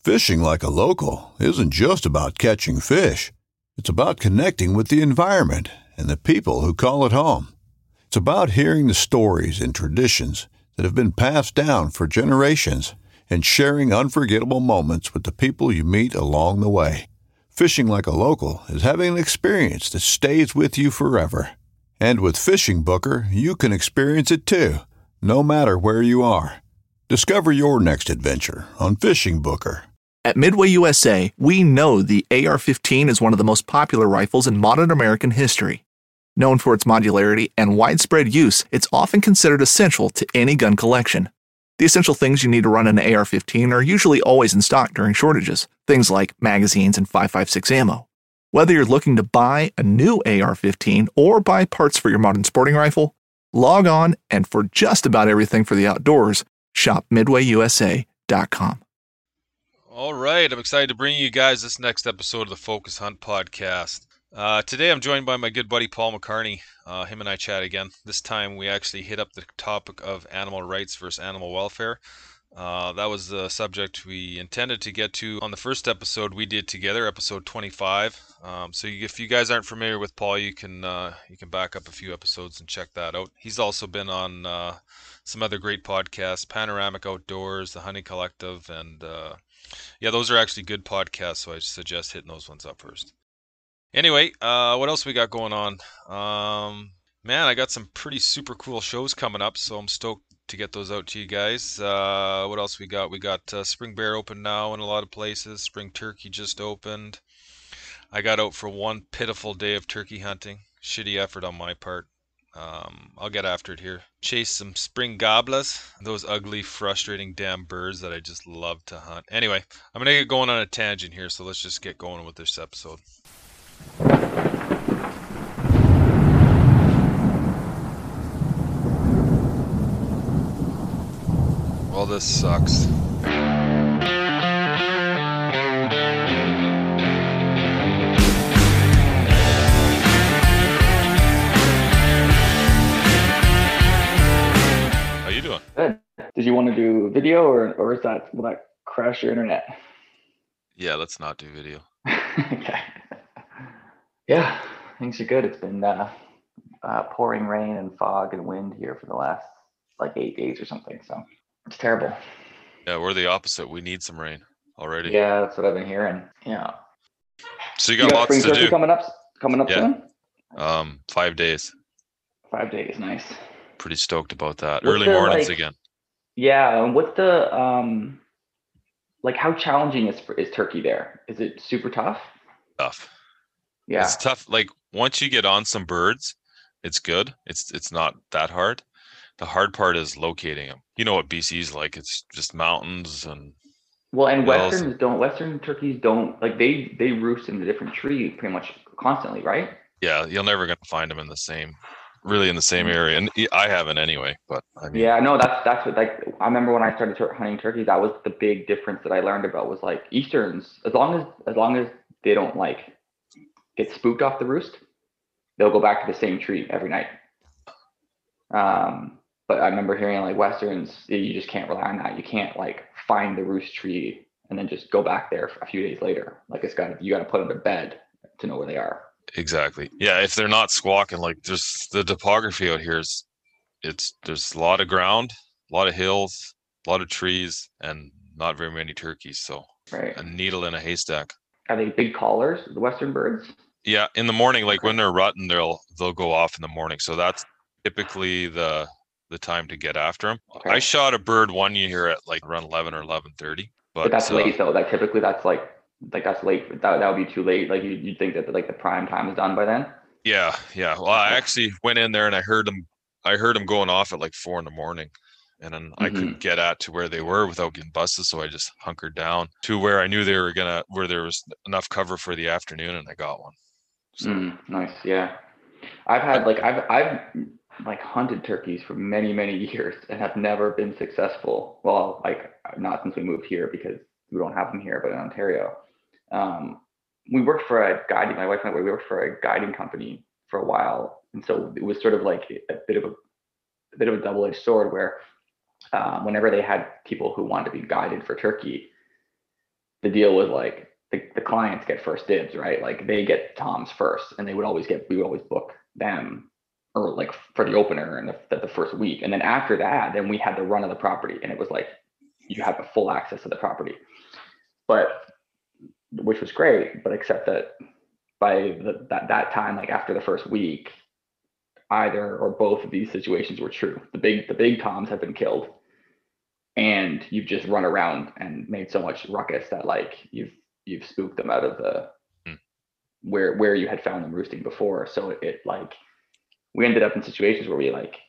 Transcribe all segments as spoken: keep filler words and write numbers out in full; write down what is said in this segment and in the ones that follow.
Fishing like a local isn't just about catching fish. It's about connecting with the environment and the people who call it home. It's about hearing the stories and traditions that have been passed down for generations and sharing unforgettable moments with the people you meet along the way. Fishing like a local is having an experience that stays with you forever. And with Fishing Booker, you can experience it too, no matter where you are. Discover your next adventure on Fishing Booker. At Midway U S A, we know the A R fifteen is one of the most popular rifles in modern American history. Known for its modularity and widespread use, it's often considered essential to any gun collection. The essential things you need to run an A R fifteen are usually always in stock during shortages, things like magazines and five five six ammo. Whether you're looking to buy a new A R fifteen or buy parts for your modern sporting rifle, log on and for just about everything for the outdoors, shop midway u s a dot com. All right, I'm excited to bring you guys this next episode of the Focus Hunt podcast. Uh, today I'm joined by my good buddy Paul McCarney. Uh, him and I chat again. This time we actually hit up the topic of animal rights versus animal welfare. Uh, that was the subject we intended to get to on the first episode we did together, episode twenty-five. Um, so you, if you guys aren't familiar with Paul, you can uh, you can back up a few episodes and check that out. He's also been on uh, some other great podcasts, Panoramic Outdoors, The Hunting Collective, and uh, yeah, those are actually good podcasts, so I suggest hitting those ones up first. Anyway, uh, what else we got going on? Um, man, I got some pretty super cool shows coming up, so I'm stoked to get those out to you guys. Uh, what else we got? We got uh, Spring Bear open now in a lot of places. Spring Turkey just opened. I got out for one pitiful day of turkey hunting. Shitty effort on my part. Um, I'll get after it here. Chase some spring goblas, those ugly, frustrating damn birds that I just love to hunt. Anyway, I'm going to get going on a tangent here, so let's just get going with this episode. Well, this sucks. How you doing? Good. Did you want to do video or, or is that, will that crash your internet? Yeah, let's not do video. Okay. Yeah, things are good. It's been uh, uh, pouring rain and fog and wind here for the last like eight days or something. So it's terrible. Yeah, we're the opposite. We need some rain already. Yeah, that's what I've been hearing. Yeah. So you got, you got lots spring to turkey do. coming up. Coming up Yeah. soon. Um, five days. Five days, nice. Pretty stoked about that. What's Early the, mornings like, again. Yeah, and what's the um, like how challenging is is turkey there? Is it super tough? Tough. Yeah. It's tough. Like once you get on some birds, it's good. It's it's not that hard. The hard part is locating them. You know what B C's like. It's just mountains and Well, and hills. westerns don't. Western turkeys don't like they they roost in a different tree pretty much constantly, right? Yeah, you're never gonna find them in the same, really in the same area. And I haven't anyway. But I mean, Yeah, no, that's that's what like I remember when I started tur- hunting turkeys. That was the big difference that I learned about was like Easterns. As long as as long as they don't like get spooked off the roost, they'll go back to the same tree every night. Um, but I remember hearing like Westerns, you just can't rely on that. You can't like find the roost tree and then just go back there a few days later. Like it's got you got to put them to bed to know where they are. exactly. Yeah, if they're not squawking, like there's the topography out here is, it's there's a lot of ground, a lot of hills, a lot of trees, and not very many turkeys. So Right. a needle in a haystack. Are they big callers, the Western birds? Yeah, in the morning, like Okay. when they're rutting, they'll they'll go off in the morning. So that's typically the the time to get after them. Okay. I shot a bird one year at like around eleven or eleven thirty. But, But that's uh, late though. Like typically that's like like that's late. That that would be too late. Like you you'd think that like the prime time is done by then. Yeah, yeah. Well, I actually went in there and I heard them. I heard them going off at like four in the morning, and then I Mhm. couldn't get at to where they were without getting busted. So I just hunkered down to where I knew they were gonna, where there was enough cover for the afternoon, and I got one. So Mm, nice. Yeah. I've had like I've I've like hunted turkeys for many many years and have never been successful. Well, like not since we moved here because we don't have them here, but in Ontario. Um, we worked for a guiding. My wife and I we worked for a guiding company for a while, and so it was sort of like a bit of a, a bit of a double-edged sword where um, whenever they had people who wanted to be guided for turkey, the deal was like the, the clients get first dibs, right? Like they get toms first, and they would always get we would always book them or like for the opener and the, the first week, and then after that, then we had the run of the property, and it was like you had the full access to the property, but which was great, but except that by the, that that time, like after the first week, either or both of these situations were true. The big the big toms have been killed, and you've just run around and made so much ruckus that like you've you've spooked them out of the hmm. where where you had found them roosting before. So it, it like we ended up in situations where we like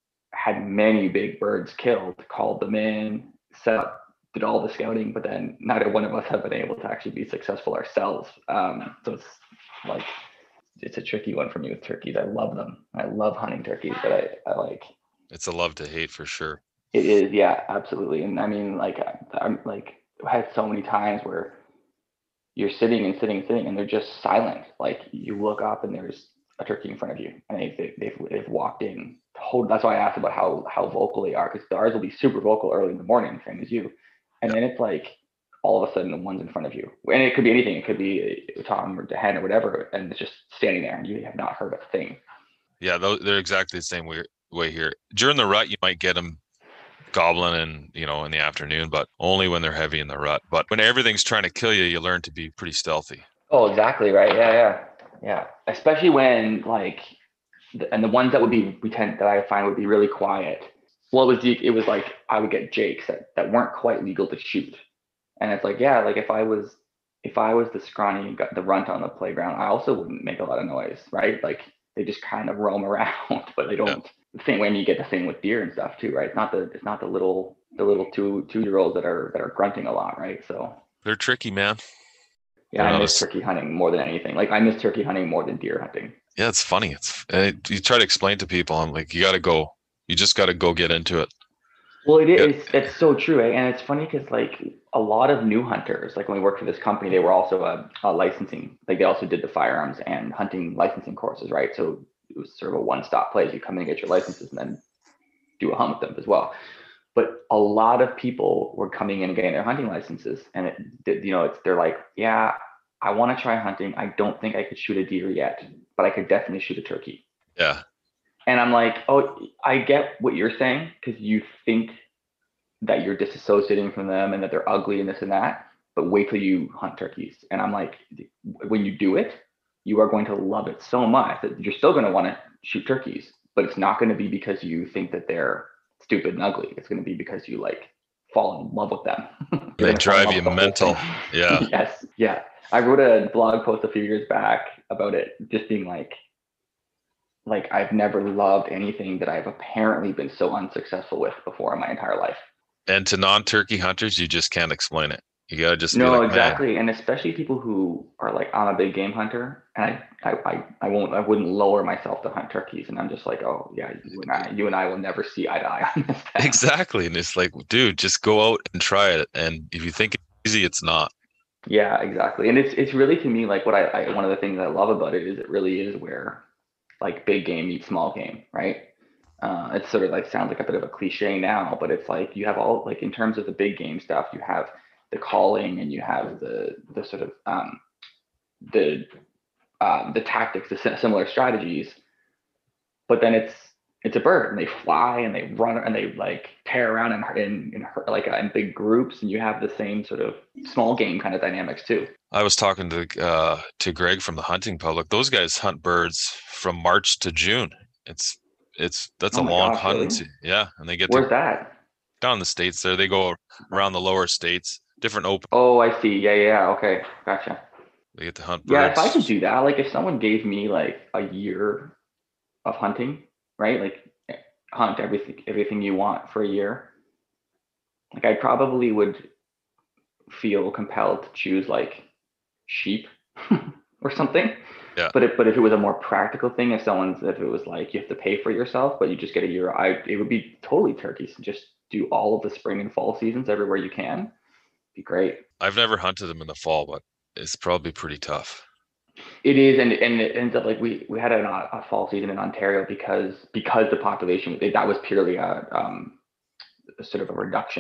had many big birds killed, called them in, set up, did all the scouting, but then neither one of us have been able to actually be successful ourselves. Um, so it's like it's a tricky one for me with turkeys. I love them. I love hunting turkeys, but I, I like it's a love to hate for sure. It is, yeah, absolutely. And I mean, like I, I'm like I had so many times where you're sitting and sitting and sitting, and they're just silent. Like you look up and there's a turkey in front of you, and they, they, they've they've walked in. Whole, that's why I asked about how how vocal they are, because ours will be super vocal early in the morning, same as you, and then it's like all of a sudden the one's in front of you, and it could be anything. It could be a tom or a hen or whatever, and it's just standing there, and you have not heard a thing. Yeah, they're exactly the same way, way here. During the rut, you might get them gobbling and you know in the afternoon, but only when they're heavy in the rut. But when everything's trying to kill you, you learn to be pretty stealthy. Oh, exactly right. Yeah, yeah, yeah. Especially when like, and the ones that would be we tend that I find would be really quiet. Well, it was it was like I would get jakes that that weren't quite legal to shoot, and it's like yeah, like if I was if I was the scrawny got the runt on the playground, I also wouldn't make a lot of noise, right? Like they just kind of roam around, but they don't. Yeah. The same way you get the same with deer and stuff too, right? It's not the it's not the little the little two two year olds that are that are grunting a lot, right? So they're tricky, man. Yeah, I miss turkey hunting more than anything. Like I miss turkey hunting more than deer hunting. Yeah, it's funny. It's it, you try to explain to people, I'm like, you got to go. You just got to go get into it. Well, it is. Yeah. It's so true, eh? And it's funny because like a lot of new hunters, like when we worked for this company, they were also a, a licensing. Like they also did the firearms and hunting licensing courses, right? So it was sort of a one-stop place. You come in and get your licenses, and then do a hunt with them as well. But a lot of people were coming in and getting their hunting licenses, and it, you know, it's they're like, yeah, I want to try hunting. I don't think I could shoot a deer yet, but I could definitely shoot a turkey. Yeah. And I'm like, oh, I get what you're saying, because you think that you're disassociating from them and that they're ugly and this and that, but wait till you hunt turkeys. And I'm like, when you do it, you are going to love it so much that you're still going to want to shoot turkeys, but it's not going to be because you think that they're stupid and ugly. It's going to be because you like fall in love with them. They drive you mental. Yeah. Yes. Yeah. I wrote a blog post a few years back about it, just being like, like I've never loved anything that I've apparently been so unsuccessful with before in my entire life. And to non-turkey hunters, you just can't explain it. You gotta just no, be like, exactly, man. And especially people who are like, I'm a big game hunter, and I, I, I, I won't, I wouldn't lower myself to hunt turkeys, and I'm just like, oh yeah, you and I, you and I will never see eye to eye on this. Thing. Exactly, and it's like, dude, just go out and try it, and if you think it's easy, it's not. Yeah, exactly, and it's it's really to me like what I, I one of the things I love about it is it really is where like big game meets small game, right? Uh, it's sort of like sounds like a bit of a cliche now, but it's like you have all like in terms of the big game stuff, you have the calling and you have the the sort of um, the um, the tactics, the similar strategies, but then it's it's a bird and they fly and they run and they like tear around in in, in like uh, in big groups, and you have the same sort of small game kind of dynamics too. I was talking to uh, to Greg from the Hunting Public. Those guys hunt birds from March to June. It's it's that's oh a long gosh, hunt. really? Yeah, and they get where's to, that? Down in the States. There, they go around the lower states, different open. Oh, I see. Yeah, yeah. Okay, gotcha. They get to hunt birds. Yeah, if I could do that, like if someone gave me like a year of hunting, right? Like hunt everything everything you want for a year. Like I probably would feel compelled to choose like sheep or something. Yeah. But if but if it was a more practical thing, if someone's if it was like you have to pay for yourself, but you just get a year, I it would be totally turkeys. Just do all of the spring and fall seasons everywhere you can. It'd be great. I've never hunted them in the fall, but it's probably pretty tough. It is, and and it ends up like we we had a, a fall season in Ontario because because the population that was purely a, um, a sort of a reduction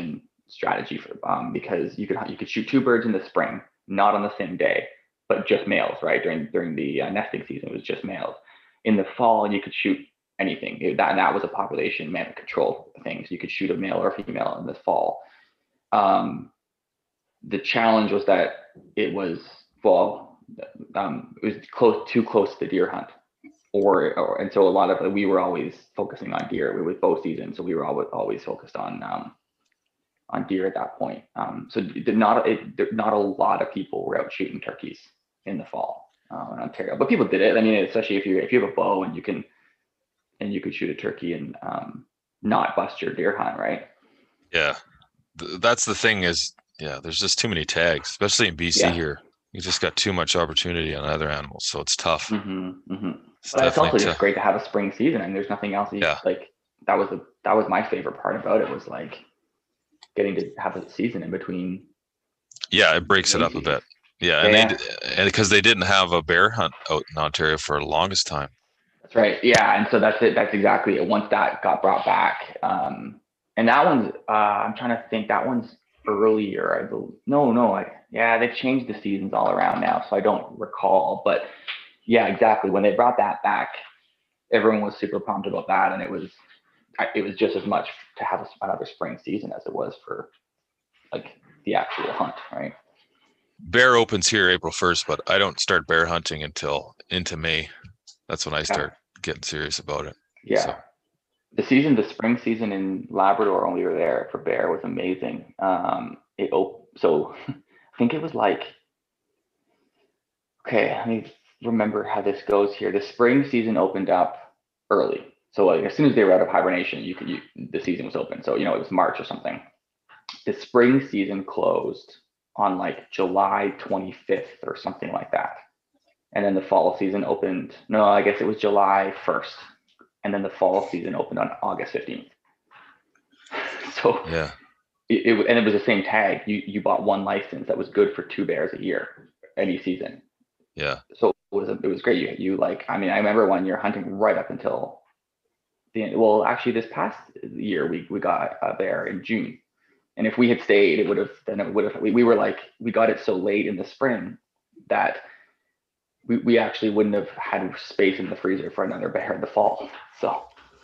strategy for um, because you could you could shoot two birds in the spring, not on the same day, but just males, right? During during the uh, nesting season, it was just males. In the fall, you could shoot anything. It, that and that was a population man control thing. So you could shoot a male or female in the fall. Um, the challenge was that it was well, um, it was close too close to the deer hunt. Or, or and so a lot of we were always focusing on deer. We were bow season, so we were always always focused on um, on deer at that point. Um, so not it, not a lot of people were out shooting turkeys in the fall uh, in Ontario, but people did it. I mean, especially if you if you have a bow and you can and you could shoot a turkey and um, not bust your deer hunt, right? Yeah, Th- that's the thing is, yeah, there's just too many tags, especially in B C Yeah. here. You just got too much opportunity on other animals, so it's tough. Mm-hmm, mm-hmm. It's But it's also definitely just tough. great to have a spring season, and there's nothing else. You, Yeah. Like that was the that was my favorite part about it was like getting to have a season in between. Yeah, it breaks it up a bit. Yeah, and Yeah. they and because they didn't have a bear hunt out in Ontario for the longest time. That's right. Yeah, and so that's it. That's exactly it. Once that got brought back, um, and that one's uh, I'm trying to think. That one's earlier. I believe. No, no. Like yeah, they've changed the seasons all around now, so I don't recall. But yeah, exactly. When they brought that back, everyone was super pumped about that, and it was it was just as much to have another spring season as it was for like the actual hunt, right? Bear opens here April first, but I don't start bear hunting until into May. That's when I start yeah. getting serious about it. Yeah. So. The season, the spring season in Labrador when we were there for bear was amazing. Um, it op- so I think it was like, okay, let me remember how this goes here. The spring season opened up early. So like as soon as they were out of hibernation, you could, you, the season was open. So, you know, it was March or something. The spring season closed on like July twenty-fifth or something like that. And then the fall season opened, no, I guess it was July first. And then the fall season opened on August fifteenth. So yeah, it, it and it was the same tag. You you bought one license that was good for two bears a year, any season. Yeah. So it was it was great. You you like I mean I remember one year hunting right up until the end. Well, actually this past year we we got a bear in June, and if we had stayed, it would have then it would have we, we were like we got it so late in the spring that we we actually wouldn't have had space in the freezer for another bear in the fall. So.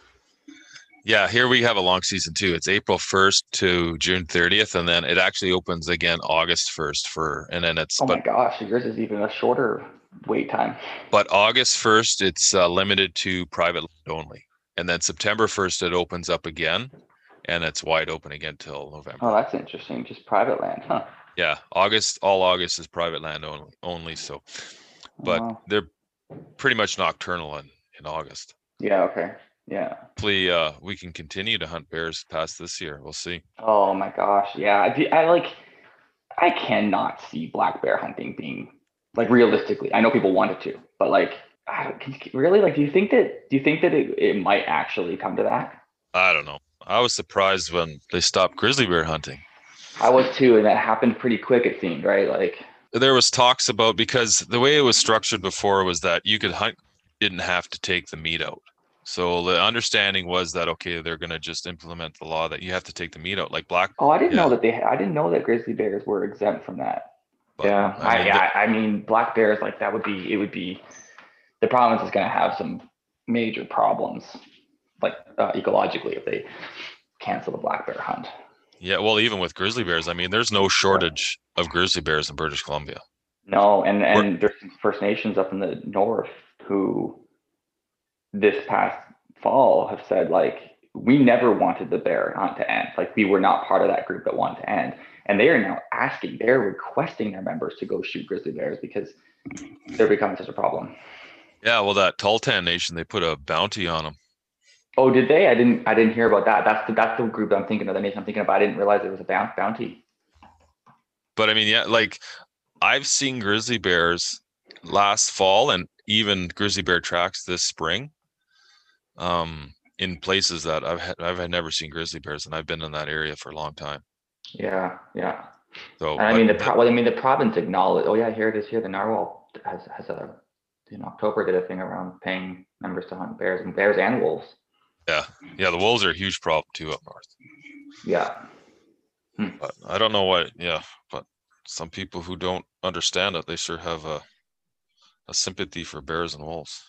Yeah, here we have a long season too. It's April first to June thirtieth, and then it actually opens again August first for, and then it's. Oh but, my gosh, yours is even a shorter wait time. But August first, it's uh, limited to private land only, and then September first it opens up again, and it's wide open again till November. Oh, that's interesting. Just private land, huh? Yeah, August, all August is private land only. Only so, but oh. they're pretty much nocturnal in in August. Yeah. Okay. Yeah. Hopefully, uh, we can continue to hunt bears past this year. We'll see. Oh my gosh, yeah. I, I like. I cannot see black bear hunting being like realistically. I know people want it to, but like, I don't, really, like, do you think that? Do you think that it, it might actually come to that? I don't know. I was surprised when they stopped grizzly bear hunting. I was too, and that happened pretty quick. It seemed, right? Like there was talks about, because the way it was structured before was that you could hunt, didn't have to take the meat out. So the understanding was that, okay, they're going to just implement the law that you have to take the meat out, like black. Oh, I didn't yeah. know that they. I didn't know that grizzly bears were exempt from that. But, yeah, I mean, I, yeah. I mean, black bears, like that would be. It would be. The province is going to have some major problems, like uh, ecologically, if they cancel the black bear hunt. Yeah, well, even with grizzly bears, I mean, there's no shortage of grizzly bears in British Columbia. No, and and there's First Nations up in the north who, this past fall, have said, like, we never wanted the bear hunt to end. Like, we were not part of that group that wanted to end. And they are now asking, they're requesting their members to go shoot grizzly bears because they're becoming such a problem. Yeah, well, that Tahltan Nation, they put a bounty on them. Oh, did they? I didn't. I didn't hear about that. That's the that's the group I'm thinking of. The nation I'm thinking of. I didn't realize there was a bounty. But I mean, yeah, like I've seen grizzly bears last fall and even grizzly bear tracks this spring. Um, in places that I've had, I've had never seen grizzly bears, and I've been in that area for a long time. Yeah, yeah. So and I mean, the pro- well, I mean, the province acknowledged. Oh yeah, here it is. Here, the narwhal has has a in October did a thing around paying members to hunt bears and bears and wolves. Yeah, yeah. The wolves are a huge problem too up north. Yeah. Hmm. But I don't know what. Yeah, but some people who don't understand it, they sure have a a sympathy for bears and wolves.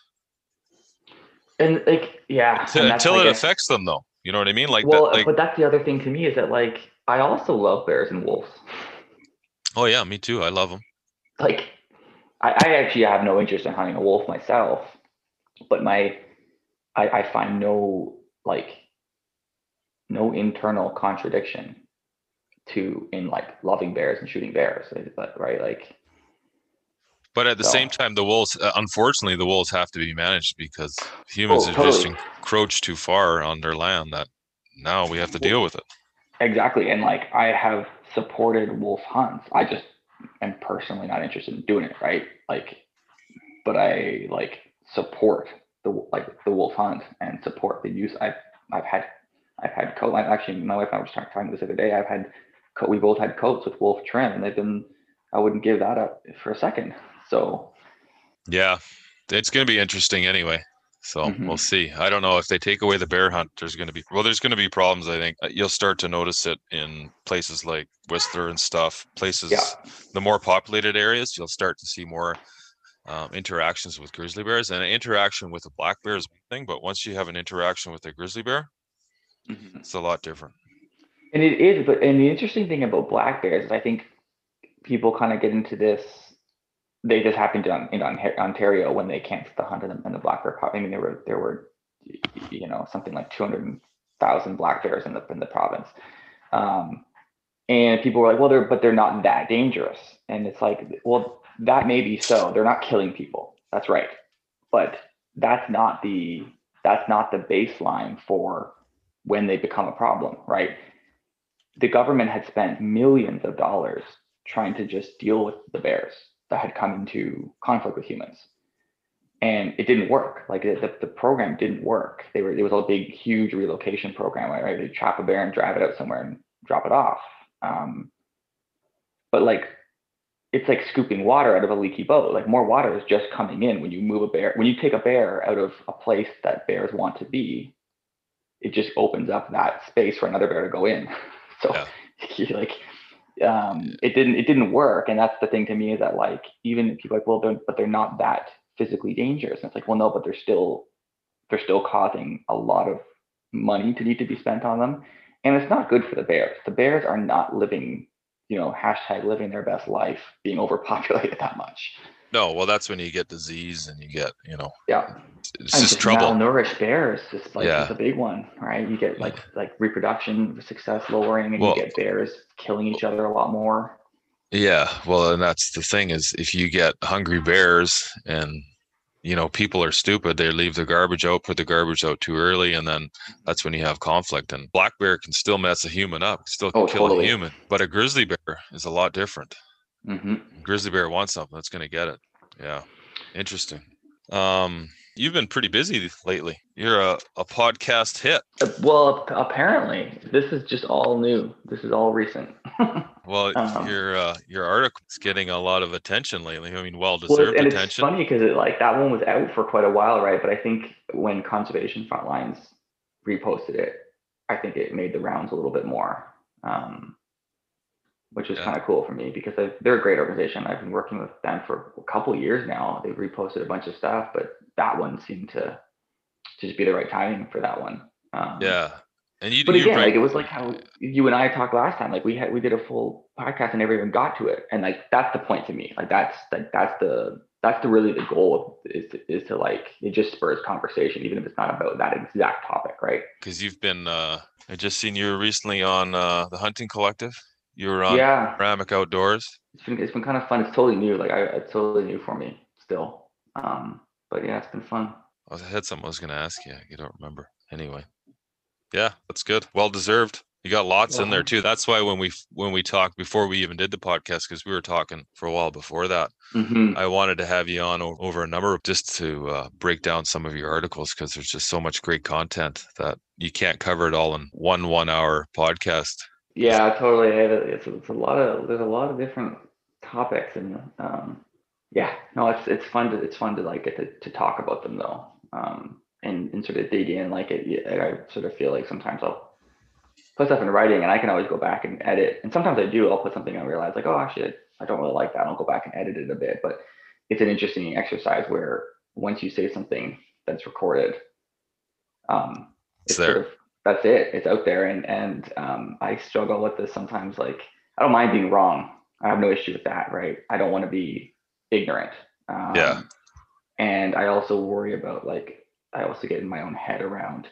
And like, yeah, Until, and that's, until I it guess, affects them, though. You know what I mean? Like that. well, Like, but that's the other thing to me is that like I also love bears and wolves. oh yeah, me too. I love them. Like I, I actually have no interest in hunting a wolf myself, but my I, I find no like no internal contradiction to in like loving bears and shooting bears, but right, like But at the so. same time, the wolves, uh, unfortunately, the wolves have to be managed because humans Oh, have just totally. encroached too far on their land that now we have to deal with it. Exactly. And like I have supported wolf hunts. I just am personally not interested in doing it, right? Like, but I like support the like the wolf hunt and support the use. I've I've had I've had coat. I've actually my wife and I was talking this the other day. I've had coat. We both had coats with wolf trim, and they've been. I wouldn't give that up for a second. So. Yeah, it's going to be interesting anyway. So Mm-hmm. we'll see. I don't know if they take away the bear hunt. There's going to be well, there's going to be problems. I think you'll start to notice it in places like Whistler and stuff. Places, Yeah. the more populated areas, you'll start to see more um, interactions with grizzly bears. And an interaction with a black bear is one thing, but once you have an interaction with a grizzly bear, Mm-hmm. it's a lot different. And it is, but and the interesting thing about black bears is I think people kind of get into this. They just happened to in Ontario when they canceled the hunt in the black bear. I mean, there were there were, you know, something like two hundred thousand black bears in the in the province, um, and people were like, well, they're but they're not that dangerous, and it's like, well, that may be so. They're not killing people. That's right, but that's not the that's not the baseline for when they become a problem, right? The government had spent millions of dollars trying to just deal with the bears that had come into conflict with humans. And it didn't work. Like the, the program didn't work. They were, it was a big, huge relocation program, right? They trap a bear and drive it out somewhere and drop it off. Um, but like, it's like scooping water out of a leaky boat. Like more water is just coming in when you move a bear. When you take a bear out of a place that bears want to be, it just opens up that space for another bear to go in. So yeah. like, um, it didn't it didn't work, and that's the thing to me is that like even people are like, well, they're, but they're not that physically dangerous. And it's like, well, no, but they're still they're still causing a lot of money to need to be spent on them, and it's not good for the bears. The bears are not living, you know, hashtag living their best life, being overpopulated that much. No, well, that's when you get disease and you get, you know, yeah, it's and just just trouble. Malnourished bears, just like yeah. it's a big one, right? You get like like reproduction success lowering, and well, you get bears killing each other a lot more. Yeah, well, and that's the thing is if you get hungry bears and you know people are stupid, they leave the garbage out, put the garbage out too early, and then that's when you have conflict. And black bear can still mess a human up, still oh, kill totally. a human, but a grizzly bear is a lot different. Mm-hmm. Grizzly bear wants something, that's going to get it. Yeah, interesting. Um, you've been pretty busy lately. You're a, a podcast hit. Well, apparently, this is just all new. This is all recent. Well, um, your uh, your article is getting a lot of attention lately. I mean, well-deserved well, and attention. It's funny because it, like that one was out for quite a while, right? But I think when Conservation Frontlines reposted it, I think it made the rounds a little bit more, um, which is yeah. kind of cool for me because I've, they're a great organization. I've been working with them for a couple of years now. They've reposted a bunch of stuff, but that one seemed to, to just be the right timing for that one. Um, yeah. And you, but you again, bring... like it was like how you and I talked last time. Like we had we did a full podcast and never even got to it. And like that's the point to me. Like that's like that's the that's the really the goal of, is to, is to like it just spurs conversation, even if it's not about that exact topic, right? Because you've been uh, I just seen you recently on uh, the Hunting Collective. You were on yeah. Panoramic Outdoors. It's been it's been kind of fun. It's totally new. Like I it's totally new for me still. Um, but yeah, it's been fun. I had something I was going to ask you. I don't remember. Anyway. Yeah, that's good. Well deserved. You got lots uh-huh. in there too. That's why when we when we talked before we even did the podcast, because we were talking for a while before that, mm-hmm. I wanted to have you on over, over a number of just to uh, break down some of your articles because there's just so much great content that you can't cover it all in one one hour podcast. Yeah, totally. It's, it's a lot of there's a lot of different topics and um, yeah, no, it's it's fun to it's fun to like get to, to talk about them though. Um, And, and sort of dig in like it. I sort of feel like sometimes I'll put stuff in writing, and I can always go back and edit. And sometimes I do. I'll put something and realize like, oh, actually, I don't really like that. I'll go back and edit it a bit. But it's an interesting exercise where once you say something that's recorded, um, it's, It's there. sort of that's it. It's out there, and and um, I struggle with this sometimes. Like, I don't mind being wrong. I have no issue with that, right? I don't want to be ignorant. Um, Yeah. And I also worry about like I also get in my own head around.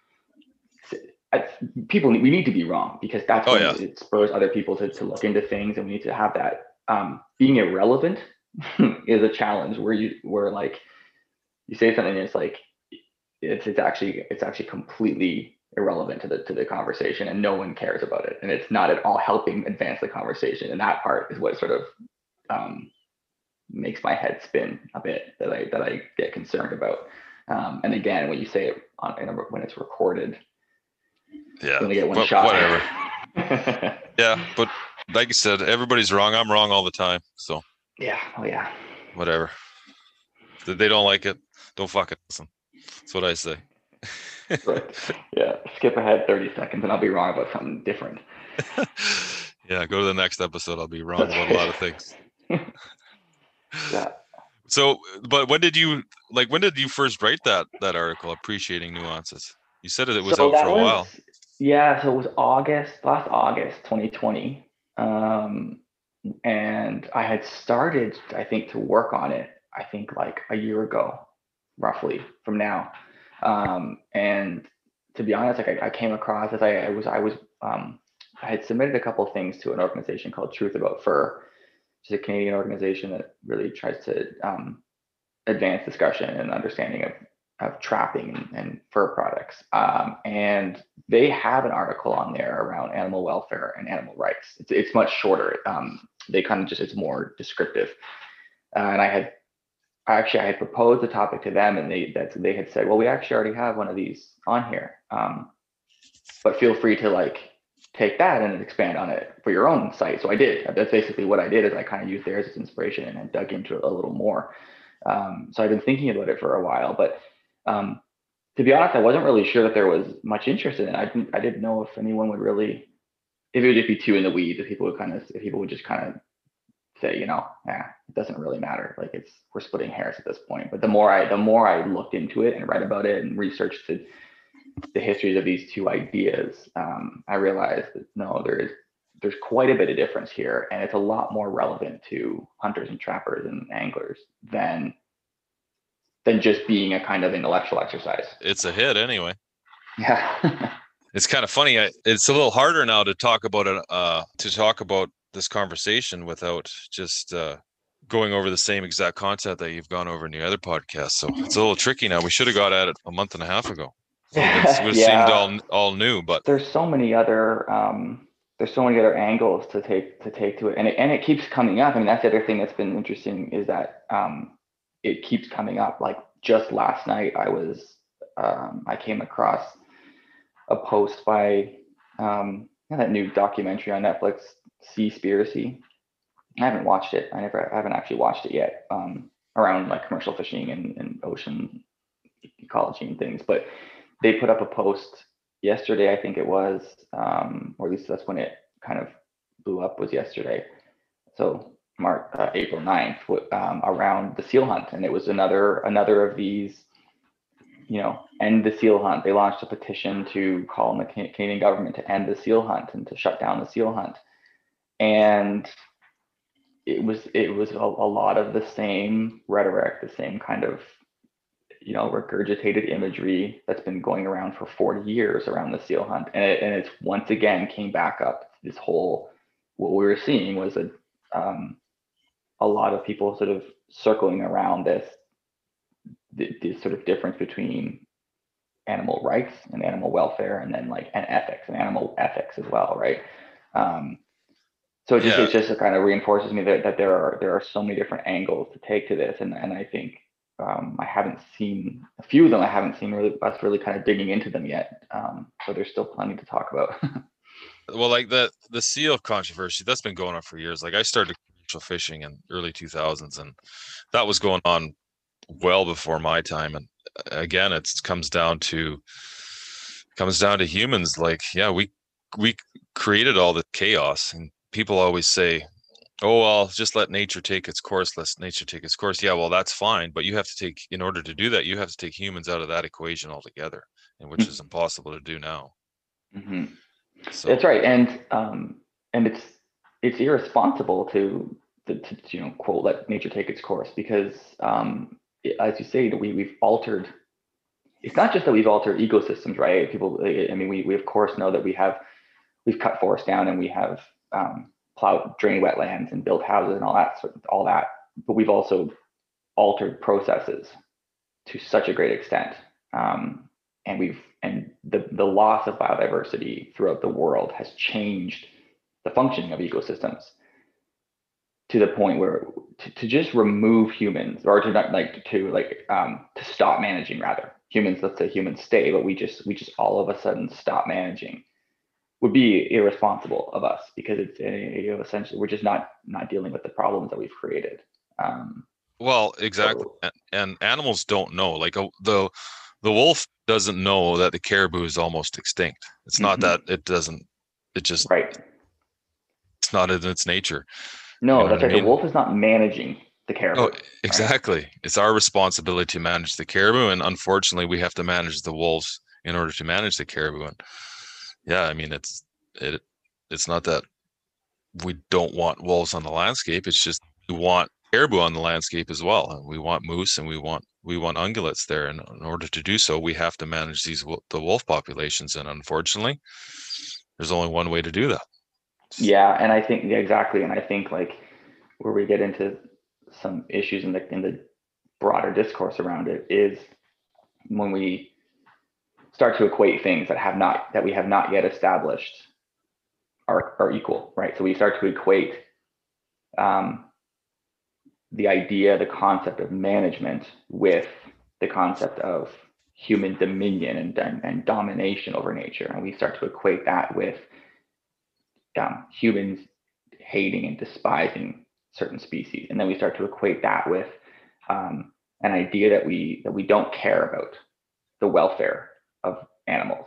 I, people we need to be wrong because that's Oh, when yeah. it, it spurs other people to, to look into things, and we need to have that. Um, being irrelevant is a challenge where you where like you say something and it's like it's it's actually it's actually completely irrelevant to the to the conversation, and no one cares about it, and it's not at all helping advance the conversation. And that part is what sort of um, makes my head spin a bit, that I that I get concerned about. Um, and again, when you say it on when it's recorded, Yeah. you only get one But shot. whatever. Yeah, but like you said, everybody's wrong. I'm wrong all the time. So Yeah. Oh yeah. whatever. If they don't like it, don't fucking listen. That's what I say. Right. Yeah. Skip ahead thirty seconds and I'll be wrong about something different. Yeah, go to the next episode. I'll be wrong about a lot of things. Yeah. So, but when did you like? When did you first write that that article, appreciating nuances? You said it, it was So out that for a was, while. Yeah. So it was August, last August, twenty twenty. Um, and I had started, I think, to work on it, I think like a year ago, roughly from now. Um, and to be honest, like I, I came across as I, I was, I was, um, I had submitted a couple of things to an organization called Truth About Fur, which is a Canadian organization that really tries to um, advance discussion and understanding of, of trapping and, and fur products. Um, and they have an article on there around animal welfare and animal rights. It's, it's much shorter. Um, they kind of just, it's more descriptive. Uh, and I had, actually, I had proposed the topic to them, and they that they had said, well, we actually already have one of these on here, um, but feel free to like take that and expand on it for your own site. So I did. That's basically what I did. Is I kind of used theirs as inspiration and then dug into it a little more. Um, so I've been thinking about it for a while, but um, to be honest, I wasn't really sure that there was much interest in it. I didn't. I didn't know if anyone would really, if it would just be too in the weeds, if people would kind of, if people would just kind of say, you know, yeah, it doesn't really matter. Like it's, we're splitting hairs at this point. But the more I, the more I looked into it and read about it and researched the, the histories of these two ideas, um, I realized that no, there is, there's quite a bit of difference here, and it's a lot more relevant to hunters and trappers and anglers than, than just being a kind of intellectual exercise. It's a hit anyway. Yeah. It's kind of funny. I, it's a little harder now to talk about it, uh, to talk about this conversation without just uh, going over the same exact content that you've gone over in the other podcast. So it's a little tricky now. We should have got at it a month and a half ago. So it would have Yeah. seemed all all new, but there's so many other um, there's so many other angles to take to take to it, and it and it keeps coming up. I mean, that's the other thing that's been interesting is that um, it keeps coming up. Like just last night, I was um, I came across a post by um, that new documentary on Netflix, Seaspiracy. I haven't watched it. I never I haven't actually watched it yet. Um, around like commercial fishing and, and ocean ecology and things, but they put up a post yesterday, I think it was, um, or at least that's when it kind of blew up, was yesterday. So March, uh, April ninth, um, around the seal hunt, and it was another another of these, you know, end the seal hunt. They launched a petition to call on the Canadian government to end the seal hunt and to shut down the seal hunt, and it was it was a, a lot of the same rhetoric, the same kind of, you know, regurgitated imagery that's been going around for forty years around the seal hunt. And, it, and it's once again came back up. This whole, what we were seeing was a, um, a lot of people sort of circling around this, this sort of difference between animal rights and animal welfare, and then like, and ethics and animal ethics as well. Right. Um, so it just, yeah. it just kind of reinforces me that, that there are, there are so many different angles to take to this. And, and I think, Um, I haven't seen a few of them. I haven't seen really us really kind of digging into them yet. Um, so there's still plenty to talk about. Well, like the the seal controversy, that's been going on for years. Like I started commercial fishing in early two thousands, and that was going on well before my time. And again, it comes down to comes down to humans. Like, yeah, we we created all the chaos, and people always say, oh, well, just let nature take its course. Let nature take its course. Yeah, well, that's fine. But you have to take, in order to do that, you have to take humans out of that equation altogether, and which is impossible to do now. Mm-hmm. So that's right. And, um, and it's, it's irresponsible to, to, to, you know, quote, let nature take its course, because, um, as you say, we, we've altered, it's not just that we've altered ecosystems, right? People, I mean, we, we of course know that we have, we've cut forests down, and we have, um, plowed, drained wetlands and built houses and all that, all that. But we've also altered processes to such a great extent. Um, and we've, and the, the loss of biodiversity throughout the world has changed the functioning of ecosystems to the point where to, to just remove humans, or to not like to like, um, to stop managing rather humans, let's say humans stay, but we just, we just all of a sudden stop managing, would be irresponsible of us, because it's, you know, essentially we're just not not dealing with the problems that we've created. Um, well, exactly, so, and animals don't know. Like a, the the wolf doesn't know that the caribou is almost extinct. It's not mm-hmm. that it doesn't. It just right. It's not in its nature. No, you know that's what I right. mean? The wolf is not managing the caribou. Oh, exactly. Right? It's our responsibility to manage the caribou, and unfortunately, we have to manage the wolves in order to manage the caribou. And yeah, I mean, it's it. It's not that we don't want wolves on the landscape. It's just we want caribou on the landscape as well. And we want moose, and we want we want ungulates there. And in order to do so, we have to manage these the wolf populations. And unfortunately, there's only one way to do that. Yeah, and I think yeah, exactly. And I think like where we get into some issues in the in the broader discourse around it is when we start to equate things that have not that we have not yet established are are equal, right? So we start to equate um, the idea, the concept of management with the concept of human dominion and, and, and domination over nature. And we start to equate that with um, humans hating and despising certain species. And then we start to equate that with um, an idea that we that we don't care about the welfare of animals.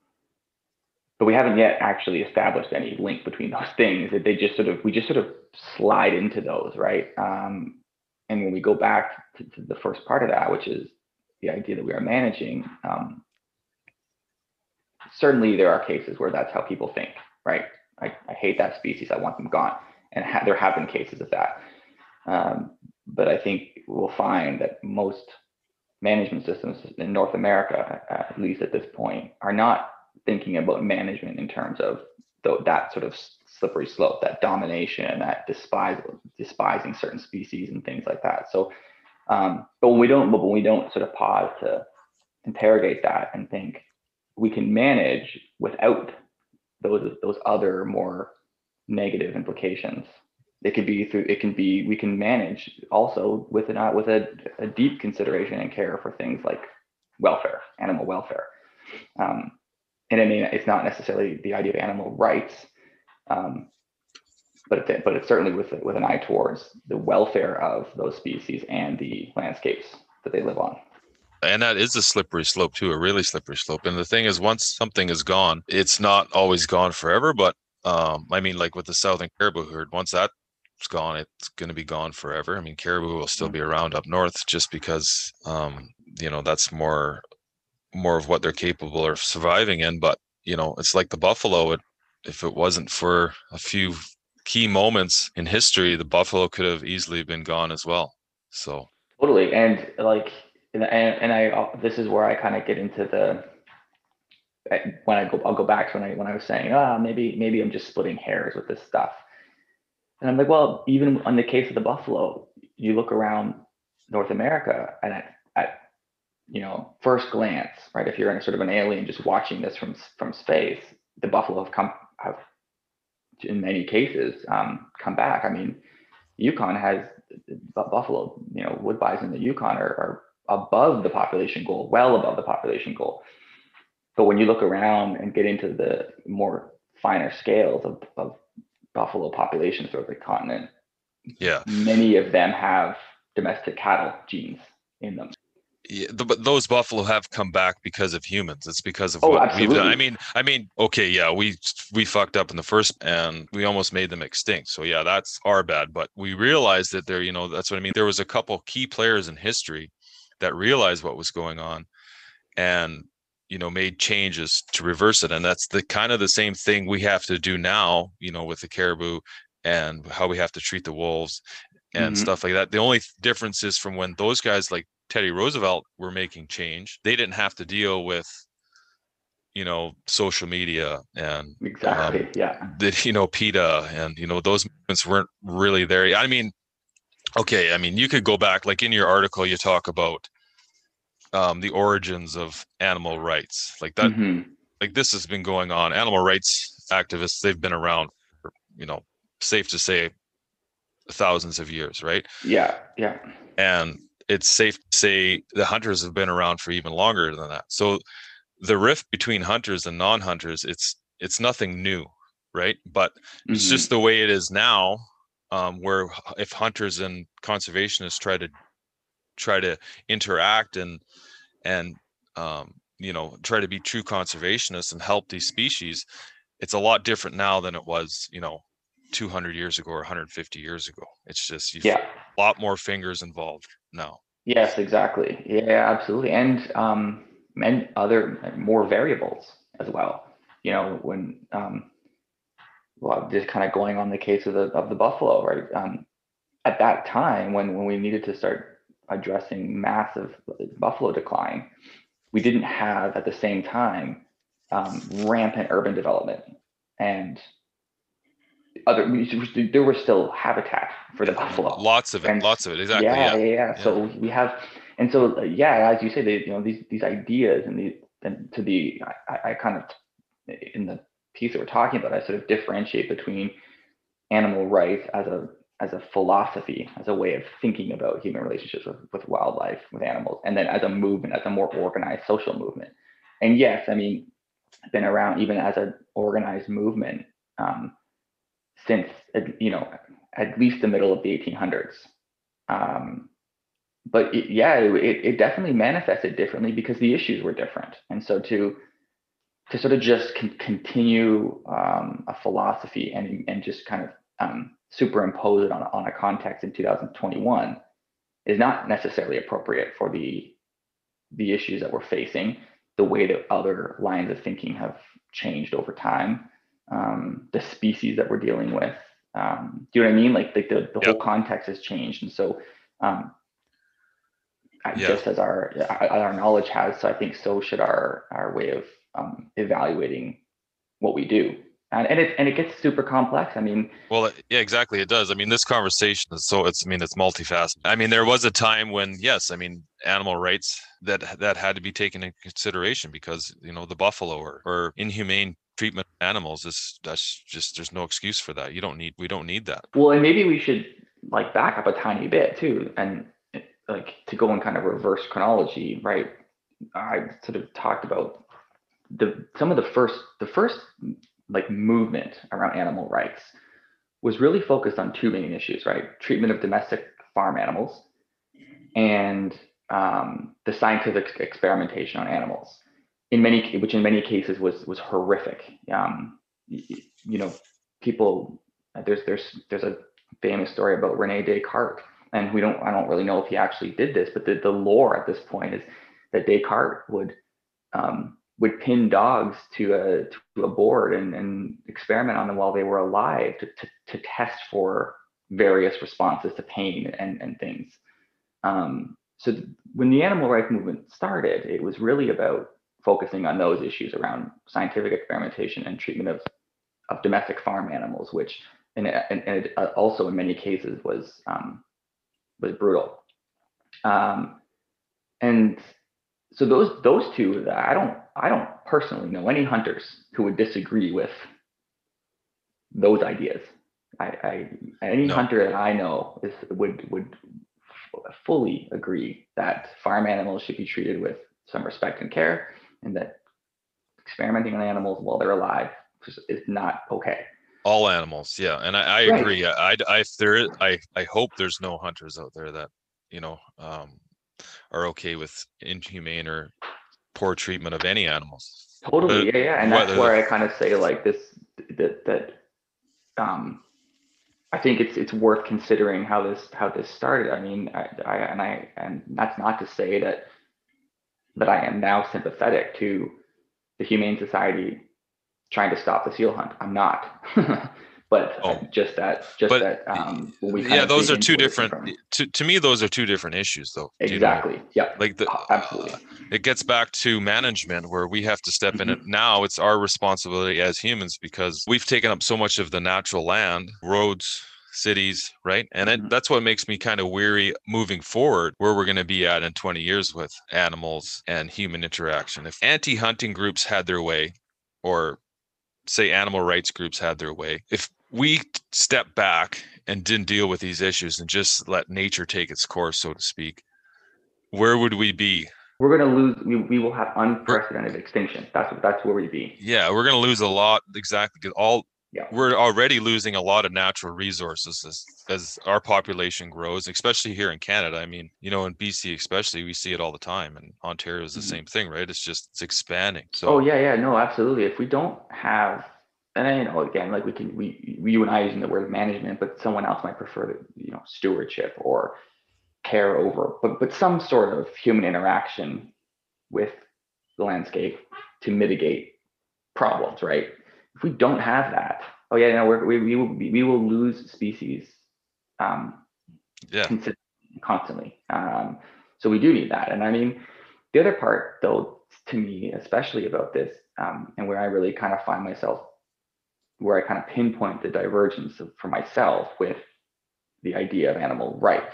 But we haven't yet actually established any link between those things. That they just sort of we just sort of slide into those, right? Um, and when we go back to, to the first part of that, which is the idea that we are managing, um, certainly there are cases where that's how people think, right? I, I hate that species. I want them gone, and ha- there have been cases of that. Um, but I think we'll find that most management systems in North America, at least at this point, are not thinking about management in terms of the, that sort of slippery slope, that domination, and that despise, despising certain species and things like that. So, um, but when we don't, but when we don't sort of pause to interrogate that and think we can manage without those those other more negative implications. It could be through. It can be. We can manage also with an with a, a deep consideration and care for things like welfare, animal welfare. Um, and I mean, it's not necessarily the idea of animal rights, um, but it, but it's certainly with with an eye towards the welfare of those species and the landscapes that they live on. And that is a slippery slope too, a really slippery slope. And the thing is, once something is gone, it's not always gone forever. But um, I mean, like with the southern caribou herd, once that's gone, it's going to be gone forever. I mean, caribou will still be around up north just because, um, you know, that's more more of what they're capable of surviving in. But, you know, it's like the buffalo. It, if it wasn't for a few key moments in history, the buffalo could have easily been gone as well. So totally. And like, and, and I, this is where I kind of get into the, when I go, I'll go back to when I, when I was saying, ah, oh, maybe, maybe I'm just splitting hairs with this stuff. And I'm like, well, even in the case of the buffalo, you look around North America and at, at you know, first glance, right? If you're in a sort of an alien just watching this from from space, the buffalo have come have, in many cases, um, come back. I mean, Yukon has buffalo, you know, wood bison in the Yukon are, are above the population goal, well above the population goal. But when you look around and get into the more finer scales of, of buffalo populations throughout the continent, yeah, many of them have domestic cattle genes in them. Yeah, the, but those buffalo have come back because of humans. It's because of Oh, what we've done. absolutely. I mean, I mean, okay, yeah, we we fucked up in the first, and we almost made them extinct. So yeah, that's our bad. But we realized that there, you know, that's what I mean. There was a couple key players in history that realized what was going on, and you know, made changes to reverse it. And that's the kind of the same thing we have to do now. You know, with the caribou and how we have to treat the wolves and Mm-hmm. stuff like that. The only difference is from when those guys like Teddy Roosevelt were making change, they didn't have to deal with, you know, social media and um Exactly. Yeah. that, you know, PETA and, you know, those movements weren't really there. I mean, okay, I mean, you could go back, like in your article, you talk about um the origins of animal rights. Like that, Mm-hmm. like this has been going on. Animal rights activists, they've been around for, you know, safe to say thousands of years, right? Yeah. Yeah. And it's safe to say the hunters have been around for even longer than that. So the rift between hunters and non-hunters, it's it's nothing new, right? But it's just Mm-hmm. the way it is now, um, where if hunters and conservationists try to try to interact and and um, you know, try to be true conservationists and help these species, it's a lot different now than it was, you know, two hundred years ago or one hundred fifty years ago. It's just you've Yeah. a lot more fingers involved now. Yes, exactly. Yeah, absolutely. And um, and other more variables as well. You know, when um, well, just kind of going on the case of the of the buffalo, right? Um, at that time, when when we needed to start addressing massive buffalo decline, we didn't have at the same time um, rampant urban development and other. There was still habitat for the Yeah, buffalo, lots of it, and lots of it. Exactly. yeah, Yeah, yeah, yeah. yeah, So we have, and so uh, yeah, as you say, they, you know, these these ideas and the and to the I, I kind of in the piece that we're talking about, I sort of differentiate between animal rights as a as a philosophy, as a way of thinking about human relationships with, with wildlife, with animals, and then as a movement, as a more organized social movement. And yes, I mean, been around even as an organized movement um, since you know at least the middle of the eighteen hundreds. Um, but it, yeah, it, it definitely manifested differently because the issues were different. And so to to sort of just con- continue um, a philosophy and and just kind of um, superimpose it on, on a context in two thousand twenty-one is not necessarily appropriate for the the issues that we're facing, the way that other lines of thinking have changed over time, um, the species that we're dealing with. Um, do you know what I mean? Like, like the, the yeah, whole context has changed. And so um, yeah, just as our our knowledge has, so I think so should our our way of um, evaluating what we do. And, and it and it gets super complex. I mean, well, yeah, exactly. It does. I mean, this conversation is so it's. I mean, it's multifaceted. I mean, there was a time when, yes, I mean, animal rights that that had to be taken into consideration because you know the buffalo or, or inhumane treatment of animals is that's just there's no excuse for that. You don't need we don't need that. well, and maybe we should like back up a tiny bit too, and like to go in kind of reverse chronology, right? I sort of talked about the some of the first the first like movement around animal rights was really focused on two main issues, right? Treatment of domestic farm animals and um, the scientific experimentation on animals, in many which in many cases was was horrific. Um, you, you know, people there's there's there's a famous story about Rene Descartes, and we don't I don't really know if he actually did this, but the, the lore at this point is that Descartes would um, would pin dogs to a to a board and, and experiment on them while they were alive to, to, to test for various responses to pain and, and things. Um, so th- when the animal rights movement started, it was really about focusing on those issues around scientific experimentation and treatment of, of domestic farm animals, which and, and, and it also in many cases was um, was brutal. Um, and so those those two, I don't I don't personally know any hunters who would disagree with those ideas. I, I any No, hunter that I know is would would fully agree that farm animals should be treated with some respect and care, and that experimenting on animals while they're alive is not okay. all animals. Yeah, and I, I Right. agree. I, I, I if there is, I, I hope there's no hunters out there that you know um are okay with inhumane or poor treatment of any animals. Totally, But yeah, yeah, and that's whether the, where I kind of say like this that that um, I think it's it's worth considering how this how this started. I mean, I, I and I and that's not to say that that I am now sympathetic to the Humane Society trying to stop the seal hunt. I'm not. But oh, just that just but that um, when we kind yeah, of those dig are two into it different. from To to me, those are two different issues, though. You know, exactly, yeah, like the absolutely. uh, it gets back to management where we have to step in it. Mm-hmm. Now it's our responsibility as humans because we've taken up so much of the natural land, roads, cities, right? And it, Mm-hmm. that's what makes me kind of weary moving forward where we're going to be at in twenty years with animals and human interaction. If anti-hunting groups had their way, or say animal rights groups had their way, if we step back and didn't deal with these issues and just let nature take its course, so to speak, where would we be? We're going to lose. We, we will have We're, unprecedented extinction. That's that's where we be. yeah, we're going to lose a lot. Exactly. 'Cause all Yeah. we're already losing a lot of natural resources as, as our population grows, especially here in Canada. I mean, you know, in B C especially, we see it all the time, and Ontario is the Mm-hmm. same thing, right? It's just it's expanding. So Oh yeah, yeah, no, absolutely. If we don't have, and I you know, again, like we can, we, you and I using the word management, but someone else might prefer, the, you know, stewardship or care over, but but some sort of human interaction with the landscape to mitigate problems, right? If we don't have that, oh yeah, no, we're, we we will we will lose species, um, yeah, consistently, constantly. Um, so we do need that, and I mean, the other part, though, to me, especially about this, um, and where I really kind of find myself, where I kind of pinpoint the divergence of, for myself with the idea of animal rights.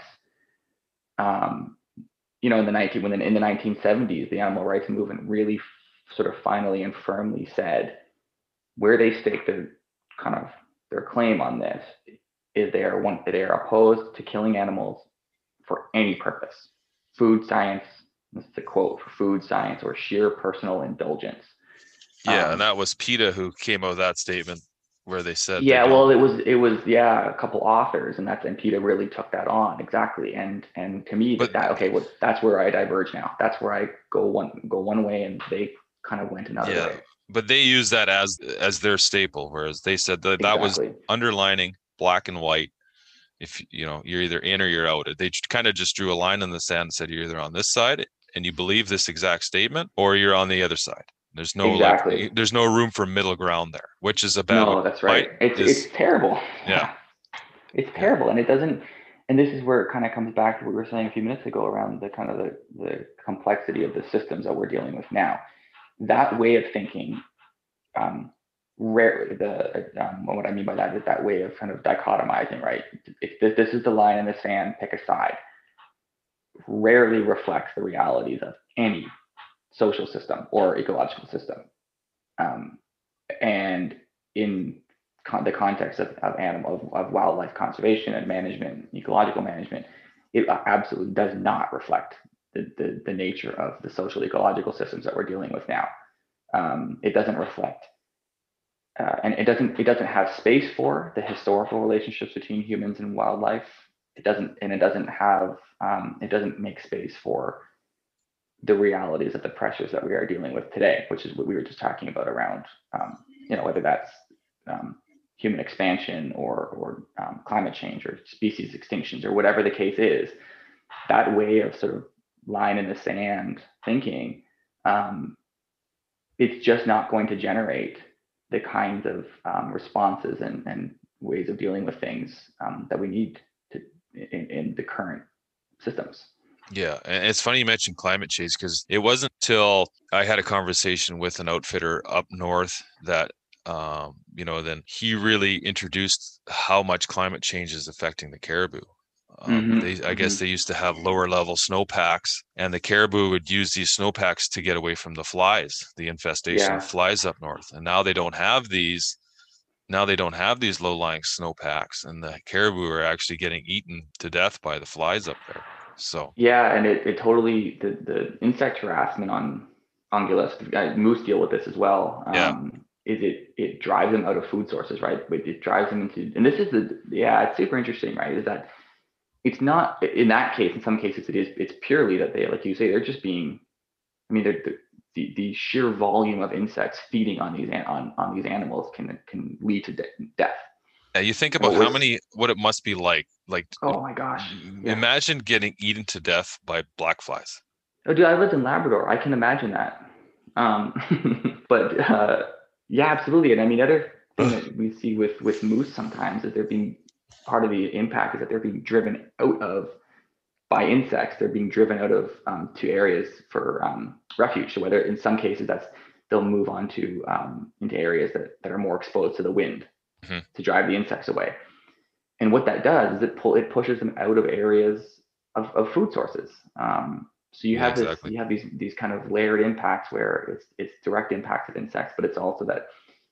Um, you know, in the nineteen when in the nineteen seventies, the animal rights movement really f- sort of finally and firmly said where they stake their kind of their claim on this is they are one they are opposed to killing animals for any purpose, food science. This is a quote for food science or sheer personal indulgence. yeah, and Um, that was PETA who came out with that statement where they said they yeah, don't. well, it was it was yeah a couple authors, and that's and PETA really took that on exactly. And and to me that But that okay, well that's where I diverge now. That's where I go one go one way, and they kind of went another yeah, way. but they use that as as their staple, whereas they said that that was Exactly. underlining black and white. If you know you're either in or you're out. They kind of just drew a line in the sand and said you're either on this side and you believe this exact statement, or you're on the other side. There's no like, Exactly. there's no room for middle ground there, which is a bad way. No, that's Fight right. It's is it's terrible. yeah, It's yeah, terrible, and it doesn't. And this is where it kind of comes back to what we were saying a few minutes ago around the kind of the, the complexity of the systems that we're dealing with now. That way of thinking, um, rare. The um, what I mean by that is that way of kind of dichotomizing, right? If this, this is the line in the sand, pick a side. Rarely reflects the realities of any social system or ecological system. Um, and in con- the context of, of animal of, of wildlife conservation and management, ecological management, it absolutely does not reflect the, the, the nature of the social ecological systems that we're dealing with now. Um, it doesn't reflect, uh, and it doesn't it doesn't have space for the historical relationships between humans and wildlife. It doesn't, and it doesn't have um, it doesn't make space for the realities of the pressures that we are dealing with today, which is what we were just talking about around, um, you know, whether that's um, human expansion or, or um, climate change or species extinctions or whatever the case is. That way of sort of line in the sand thinking, um, it's just not going to generate the kinds of um, responses and, and ways of dealing with things um, that we need to in, in the current systems. yeah. And it's funny you mentioned climate change because it wasn't till I had a conversation with an outfitter up north that um, you know, then he really introduced how much climate change is affecting the caribou. Um, Mm-hmm, they, I mm-hmm. guess they used to have lower level snowpacks, and the caribou would use these snowpacks to get away from the flies, the infestation of Yeah. flies up north. And now they don't have these. Now they don't have these low-lying snowpacks, and the caribou are actually getting eaten to death by the flies up there. So Yeah, and it, it totally the, the insect harassment on ungulus, uh, moose deal with this as well. yeah, Um, is it it drives them out of food sources, right? It, it drives them into, and this is the yeah, it's super interesting, right? Is that it's not, in that case, in some cases it is, it's purely that they, like you say, they're just being, I mean, they're, the, the sheer volume of insects feeding on these, on, on these animals can, can lead to de- death. Yeah, you think about how many, what it must be like, like, oh my gosh, yeah. Imagine getting eaten to death by black flies. Oh, dude, I lived in Labrador. I can imagine that. Um, but uh, yeah, absolutely. And I mean, other thing that we see with, with moose sometimes is they're being, part of the impact is that they're being driven out of, by insects. They're being driven out of um, to areas for um, refuge. So whether in some cases that's, they'll move on to um, into areas that, that are more exposed to the wind mm-hmm. to drive the insects away. And what that does is it pull it pushes them out of areas of, of food sources. Um, so you yeah, have exactly. this, you have these these kind of layered impacts where it's it's direct impacts of insects, but it's also that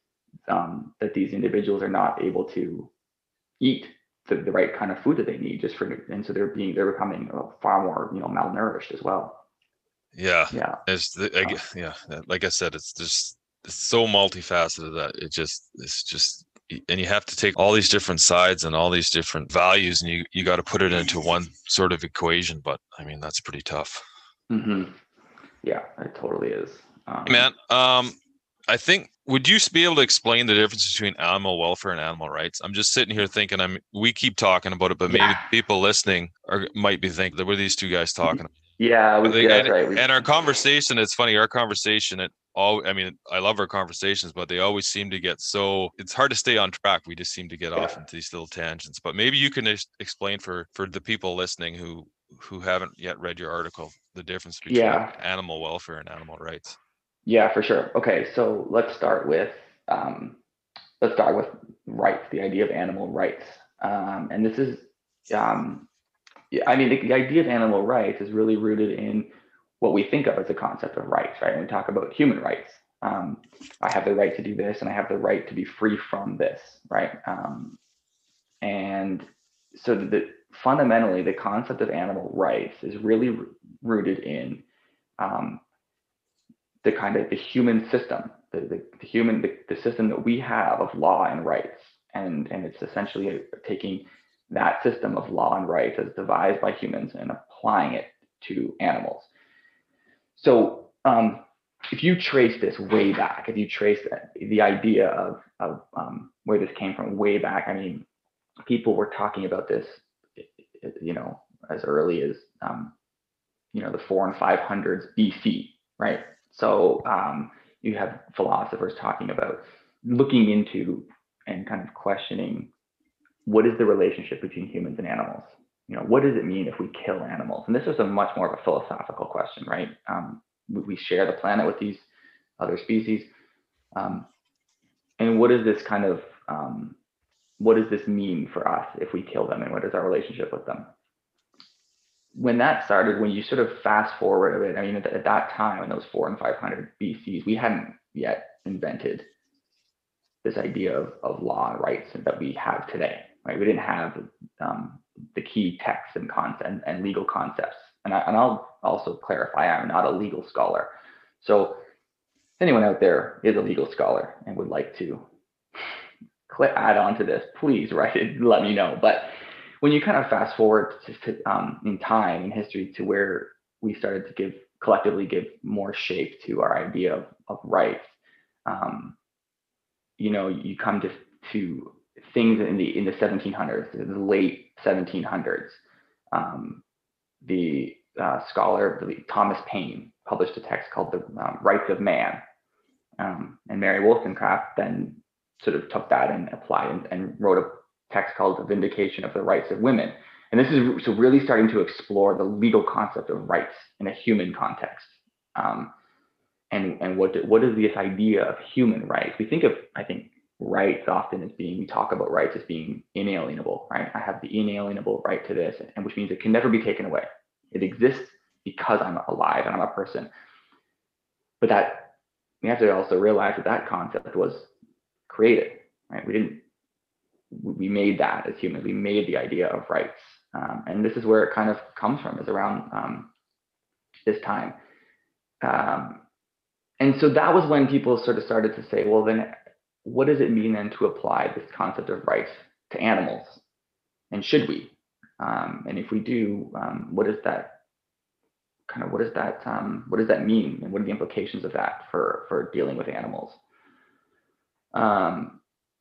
um, that these individuals are not able to eat the, the right kind of food that they need just for, and so they're being they're becoming far more, you know, malnourished as well. Yeah, yeah, it's the, I, yeah. Like I said, it's just it's so multifaceted that it just it's just. And you have to take all these different sides and all these different values, and you, you got to put it into one sort of equation. But I mean, that's pretty tough. Mm-hmm. Yeah, it totally is. Um, Man, um, I think, would you be able to explain the difference between animal welfare and animal rights? I'm just sitting here thinking, I'm. we keep talking about it, but maybe yeah. people listening are might be thinking, that were these two guys talking about? Yeah, we, they, yeah and, that's right. We, and our conversation, it's funny, our conversation, it all, I mean, I love our conversations, but they always seem to get so, it's hard to stay on track. We just seem to get yeah. off into these little tangents. But maybe you can ex- explain for, for the people listening who, who haven't yet read your article, the difference between yeah. animal welfare and animal rights. Yeah, for sure. Okay, so let's start with um, let's start with rights, the idea of animal rights. Um, and this is, um, I mean, the, the idea of animal rights is really rooted in what we think of as the concept of rights, right? When we talk about human rights, um, I have the right to do this and I have the right to be free from this, right? Um, and so the, fundamentally, the concept of animal rights is really r- rooted in um, the kind of the human system, the, the, the human, the, the system that we have of law and rights. And, and it's essentially taking that system of law and rights as devised by humans and applying it to animals. So um, if you trace this way back, if you trace the, the idea of, of um, where this came from way back, I mean, people were talking about this, you know, as early as, um, you know, the four and five hundreds B C, right? So um, you have philosophers talking about looking into and kind of questioning, what is the relationship between humans and animals? You know, what does it mean if we kill animals? And this is a much more of a philosophical question, right? Um, we, we share the planet with these other species. Um, and what is this kind of, um, what does this mean for us if we kill them, and what is our relationship with them? When that started, when you sort of fast forward a bit, I mean, at, at that time, in those four and five hundred B Cs, we hadn't yet invented this idea of, of law and rights that we have today, right? We didn't have um, the key texts and concepts and, and legal concepts. And, I, and I'll also clarify, I'm not a legal scholar. So if anyone out there is a legal scholar and would like to add on to this, please write it, let me know. But when you kind of fast forward to, to, um, in time, in history, to where we started to give, collectively give more shape to our idea of, of rights, um, you know, you come to, to things in the in the seventeen hundreds, the late seventeen hundreds. Um, the uh, scholar Thomas Paine published a text called The um, Rights of Man. Um, and Mary Wollstonecraft then sort of took that and applied and, and wrote a text called The Vindication of the Rights of Women. And this is so really starting to explore the legal concept of rights in a human context. Um, and and what what is this idea of human rights? We think of, I think, rights often as being, we talk about rights as being inalienable, right? I have the inalienable right to this, and which means it can never be taken away. It exists because I'm alive and I'm a person. But that, we have to also realize that that concept was created, right? We didn't, we made that as humans. We made the idea of rights. Um, and this is where it kind of comes from, is around um, this time. Um, and so that was when people sort of started to say, well, then what does it mean then to apply this concept of rights to animals? And should we? Um, and if we do, um, what does that kind of what does that um, what does that mean, and what are the implications of that for for dealing with animals? Um,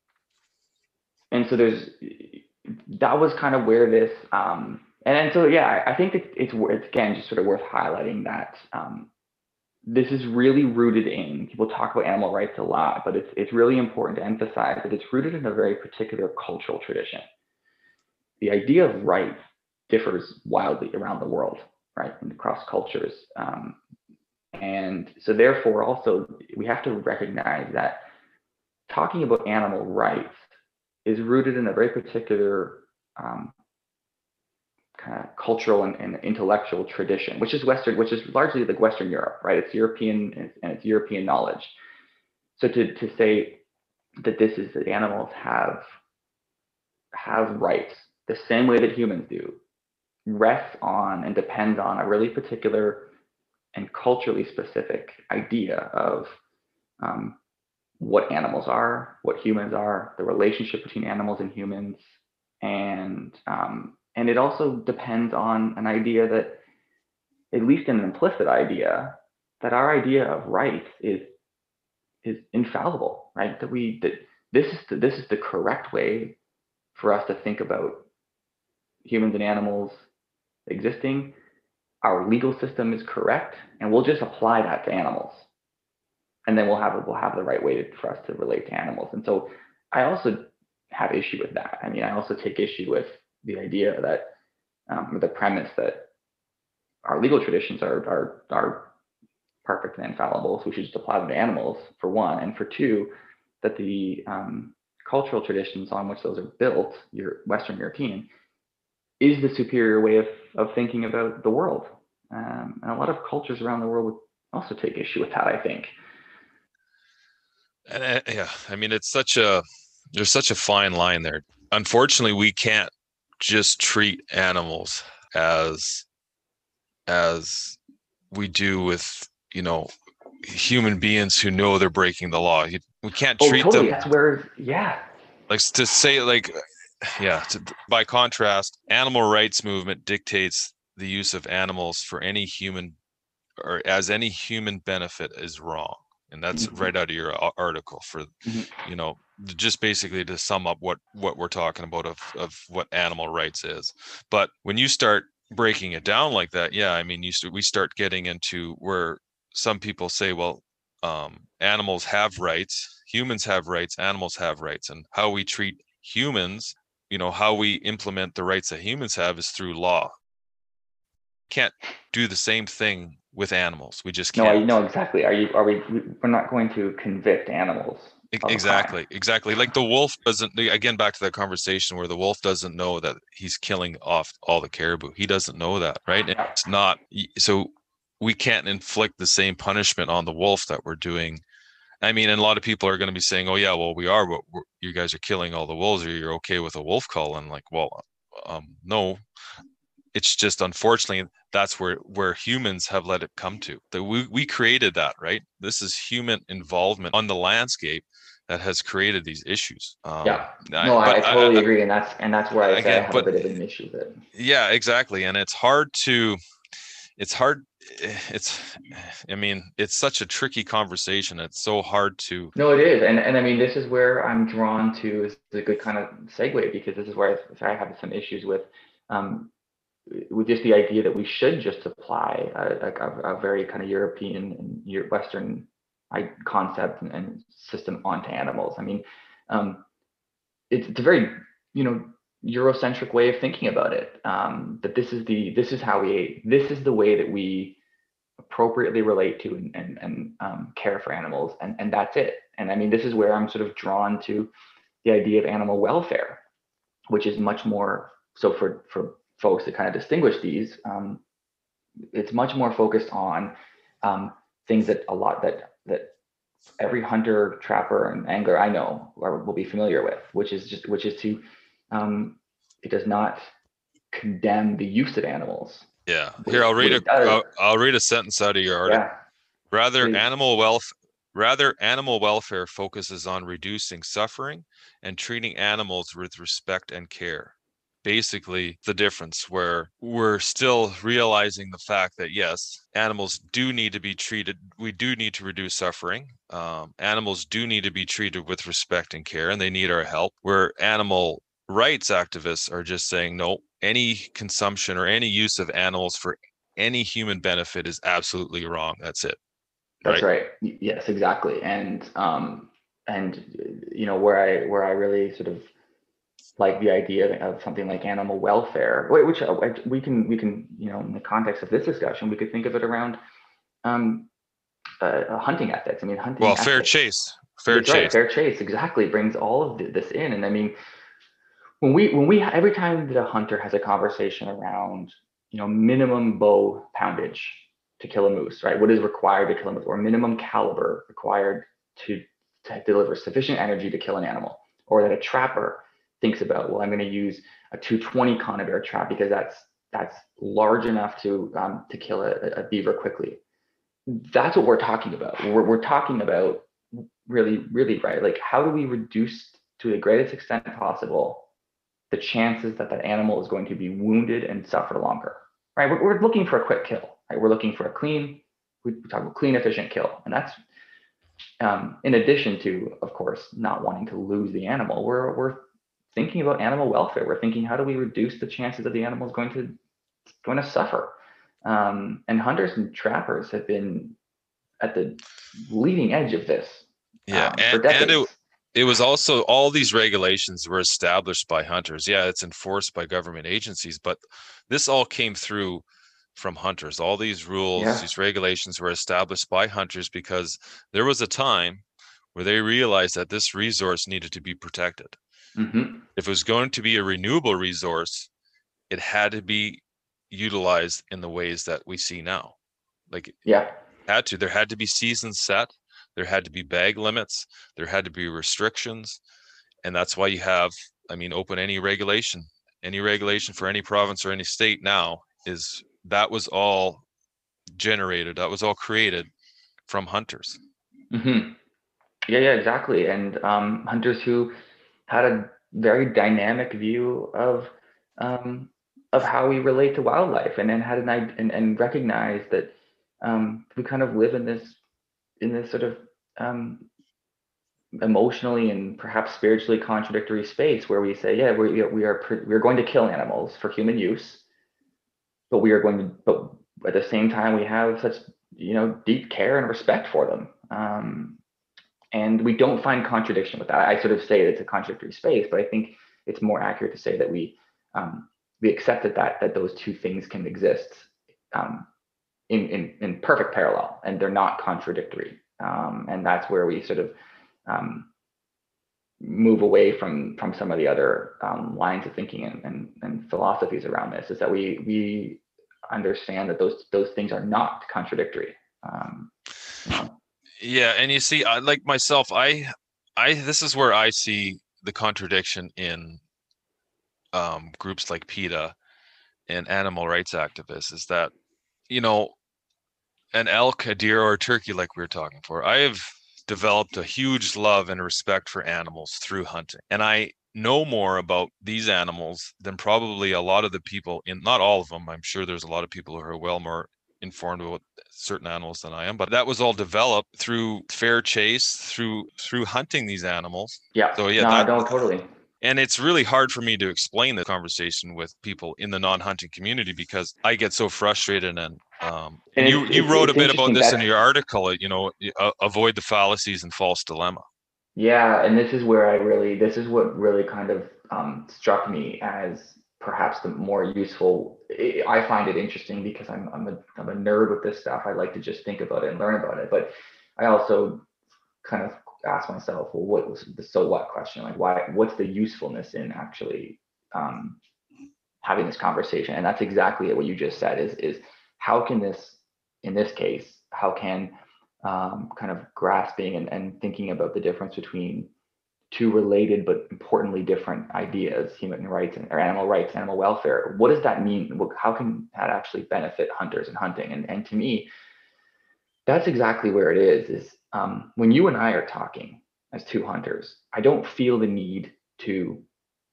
and so there's that was kind of where this um, and, and so yeah, I, I think it's, it's it's again just sort of worth highlighting that um, this is really rooted in, people talk about animal rights a lot, but it's it's really important to emphasize that it's rooted in a very particular cultural tradition. The idea of rights differs wildly around the world, right, and across cultures. Um, and so therefore also we have to recognize that talking about animal rights is rooted in a very particular um, kind of cultural and, and intellectual tradition, which is Western, which is largely like Western Europe, right? It's European and it's, and it's European knowledge. So to, to say that this is that animals have have rights the same way that humans do rests on and depends on a really particular and culturally specific idea of um, what animals are, what humans are, the relationship between animals and humans, and um, and it also depends on an idea that, at least an implicit idea, that our idea of rights is is infallible, right? That we that this is the, this is the correct way for us to think about humans and animals existing. Our legal system is correct, and we'll just apply that to animals, and then we'll have we'll have the right way to, for us to relate to animals. And so I also have issue with that. I mean, I also take issue with the idea that um, the premise that our legal traditions are are are perfect and infallible, so we should just apply them to animals, for one, and for two, that the um, cultural traditions on which those are built, your Western European, is the superior way of, of thinking about the world. Um, and a lot of cultures around the world would also take issue with that, I think. And uh, yeah, I mean, it's such a, there's such a fine line there. Unfortunately, we can't just treat animals as, as we do with, you know, human beings who know they're breaking the law. We can't oh, treat totally. them. That's where, yeah. Like to say like, yeah, to, by contrast, animal rights movement dictates the use of animals for any human or as any human benefit is wrong. And that's mm-hmm. right out of your article for, mm-hmm. you know, just basically to sum up what, what we're talking about of, of what animal rights is. But when you start breaking it down like that, yeah, I mean, you st- we start getting into where some people say, well, um, animals have rights, humans have rights, animals have rights, and how we treat humans, you know, how we implement the rights that humans have is through law. Can't do the same thing with animals. We just can't. No, I know exactly. Are you? Are we? We're not going to convict animals. Exactly, exactly. Like the wolf doesn't. Again, back to that conversation where the wolf doesn't know that he's killing off all the caribou. He doesn't know that, right? And it's not. So we can't inflict the same punishment on the wolf that we're doing. I mean, and a lot of people are going to be saying, "Oh yeah, well we are, but we're, you guys are killing all the wolves. Or you're okay with a wolf call?" And like, well, um, no. It's just unfortunately that's where where humans have let it come to. That we we created that, right? This is human involvement on the landscape that has created these issues. Um, yeah, no, I, I totally I, agree, and that's and that's where I, again, I have but, a bit of an issue with it. Yeah, exactly, and it's hard to, it's hard. It's, I mean, it's such a tricky conversation. It's so hard to. No, it is, and and I mean, this is where I'm drawn to. Is a good kind of segue, because this is where I, I have some issues with. Um, with just the idea that we should just apply a, a, a very kind of European and Western concept and, and system onto animals. I mean, um, it's, it's a very, you know, Eurocentric way of thinking about it. Um, that this is the this is how we this is the way that we appropriately relate to and and, and um, care for animals, and and that's it. And I mean, this is where I'm sort of drawn to the idea of animal welfare, which is much more so for for folks to kind of distinguish these. Um, it's much more focused on um, things that a lot that that every hunter, trapper, and angler I know or will be familiar with, which is just which is to um, it does not condemn the use of animals. Yeah. Here, I'll read a I'll, I'll read a sentence out of your article. Yeah. Rather, Please. animal wealth. Rather, animal welfare focuses on reducing suffering and treating animals with respect and care. basically the difference, where we're still realizing the fact that yes, animals do need to be treated. We do need to reduce suffering. Um, animals do need to be treated with respect and care, and they need our help. Where animal rights activists are just saying, no, any consumption or any use of animals for any human benefit is absolutely wrong. That's it. That's right. right. Yes, exactly. And, um, and, you know, where I, where I really sort of like the idea of something like animal welfare, which we can, we can, you know, in the context of this discussion, we could think of it around um, uh, hunting ethics. I mean, hunting Well, ethics. fair chase. Fair That's chase. Right. Fair chase exactly brings all of this in. And I mean, when we, when we, every time that a hunter has a conversation around, you know, minimum bow poundage to kill a moose, right? What is required to kill a moose, or minimum caliber required to, to deliver sufficient energy to kill an animal, or that a trapper thinks about, well, I'm going to use a two twenty conibear trap because that's that's large enough to um, to kill a, a beaver quickly. That's what we're talking about. We're, we're talking about really, really, right? Like, how do we reduce to the greatest extent possible the chances that that animal is going to be wounded and suffer longer, right? We're, we're looking for a quick kill, right? We're looking for a clean, we talk about clean, efficient kill. And that's um, in addition to, of course, not wanting to lose the animal. We're, we're thinking about animal welfare. We're thinking, how do we reduce the chances that the animal is going to, going to suffer? Um, and hunters and trappers have been at the leading edge of this Yeah, um, and, for decades. and it, it was also, all these regulations were established by hunters. Yeah, it's enforced by government agencies, but this all came through from hunters. All these rules, yeah. these regulations were established by hunters because there was a time where they realized that this resource needed to be protected. Mm-hmm. If it was going to be a renewable resource, it had to be utilized in the ways that we see now. Like, yeah, had to. There had to be seasons set. There had to be bag limits. There had to be restrictions. And that's why you have, I mean, open any regulation, any regulation for any province or any state now is, that was all generated. That was all created from hunters. Mm-hmm. Yeah, yeah, exactly. And um, hunters who had a very dynamic view of um, of how we relate to wildlife, and then had an and, and recognized that um, we kind of live in this in this sort of um, emotionally and perhaps spiritually contradictory space where we say, yeah, we we are we are going to kill animals for human use, but we are going to, but at the same time we have such, you know, deep care and respect for them. Um, and we don't find contradiction with that. I sort of say it's a contradictory space, but I think it's more accurate to say that we um, we accept that, that that those two things can exist um, in, in in perfect parallel, and they're not contradictory. Um, and that's where we sort of um, move away from from some of the other um, lines of thinking and, and and philosophies around this. Is that we we understand that those those things are not contradictory. Um, you know? Yeah, and you see, I, like myself, I, I, this is where I see the contradiction in um, groups like PETA and animal rights activists, is that, you know, an elk, a deer, or a turkey, like we were talking for, I have developed a huge love and respect for animals through hunting, and I know more about these animals than probably a lot of the people in, not all of them. I'm sure there's a lot of people who are well more informed about certain animals than I am, but that was all developed through fair chase, through through hunting these animals. Yeah. So yeah, no, that, no, totally. And it's really hard for me to explain the conversation with people in the non-hunting community because I get so frustrated. And um, and, and you you wrote a bit about this in your article. You know, uh, avoid the fallacies and false dilemma. Yeah, and this is where I really, this is what really kind of um, struck me as perhaps the more useful. I find it interesting because I'm I'm a I'm a nerd with this stuff. I like to just think about it and learn about it, but I also kind of ask myself, well, what was the so what question? Like, why? What's the usefulness in actually um, having this conversation? And that's exactly what you just said. Is is how can this, in this case, how can um, kind of grasping and, and thinking about the difference between two related but importantly different ideas, human rights and, or animal rights, animal welfare. What does that mean? How can that actually benefit hunters and hunting? And, and to me, that's exactly where it is, is um, when you and I are talking as two hunters, I don't feel the need to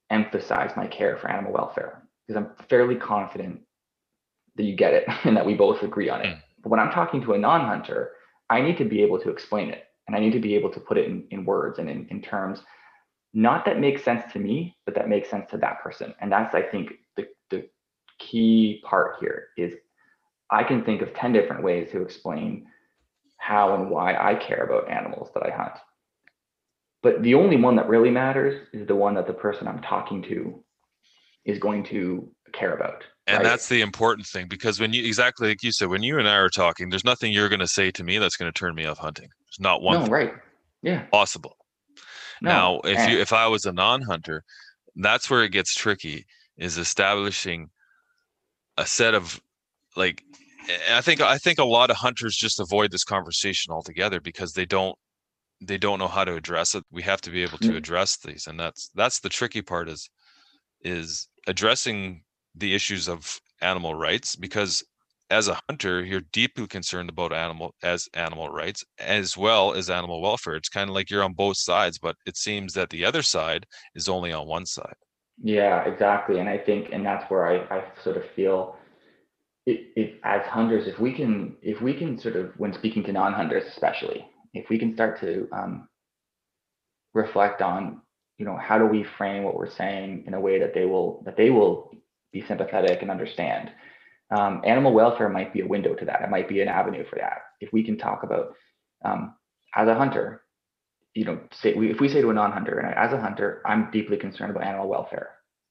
emphasize my care for animal welfare because I'm fairly confident that you get it and that we both agree on it. Mm. But when I'm talking to a non-hunter, I need to be able to explain it, and I need to be able to put it in, in words and in, in terms, not that makes sense to me, but that makes sense to that person. And that's, I think, the, the key part here is I can think of ten different ways to explain how and why I care about animals that I hunt. But the only one that really matters is the one that the person I'm talking to is going to care about. And right? That's the important thing, because when you, exactly like you said, when you and I are talking, there's nothing you're going to say to me that's going to turn me off hunting. There's not one no, thing right. Yeah. possible. No. Now, if and- you, if I was a non-hunter, that's where it gets tricky, is establishing a set of, like, I think, I think a lot of hunters just avoid this conversation altogether because they don't, they don't know how to address it. We have to be able to address these. And that's, that's the tricky part, is, is addressing the issues of animal rights, because as a hunter, you're deeply concerned about animal as animal rights as well as animal welfare. It's kind of like you're on both sides, but it seems that the other side is only on one side. Yeah, exactly. And I think, and that's where I, I sort of feel it, it, as hunters, if we can, if we can sort of, when speaking to non-hunters, especially, if we can start to um, reflect on, you know, how do we frame what we're saying in a way that they will, that they will be sympathetic and understand. Um, animal welfare might be a window to that. It might be an avenue for that. If we can talk about, um, as a hunter, you know, say we, if we say to a non-hunter, and as a hunter, I'm deeply concerned about animal welfare.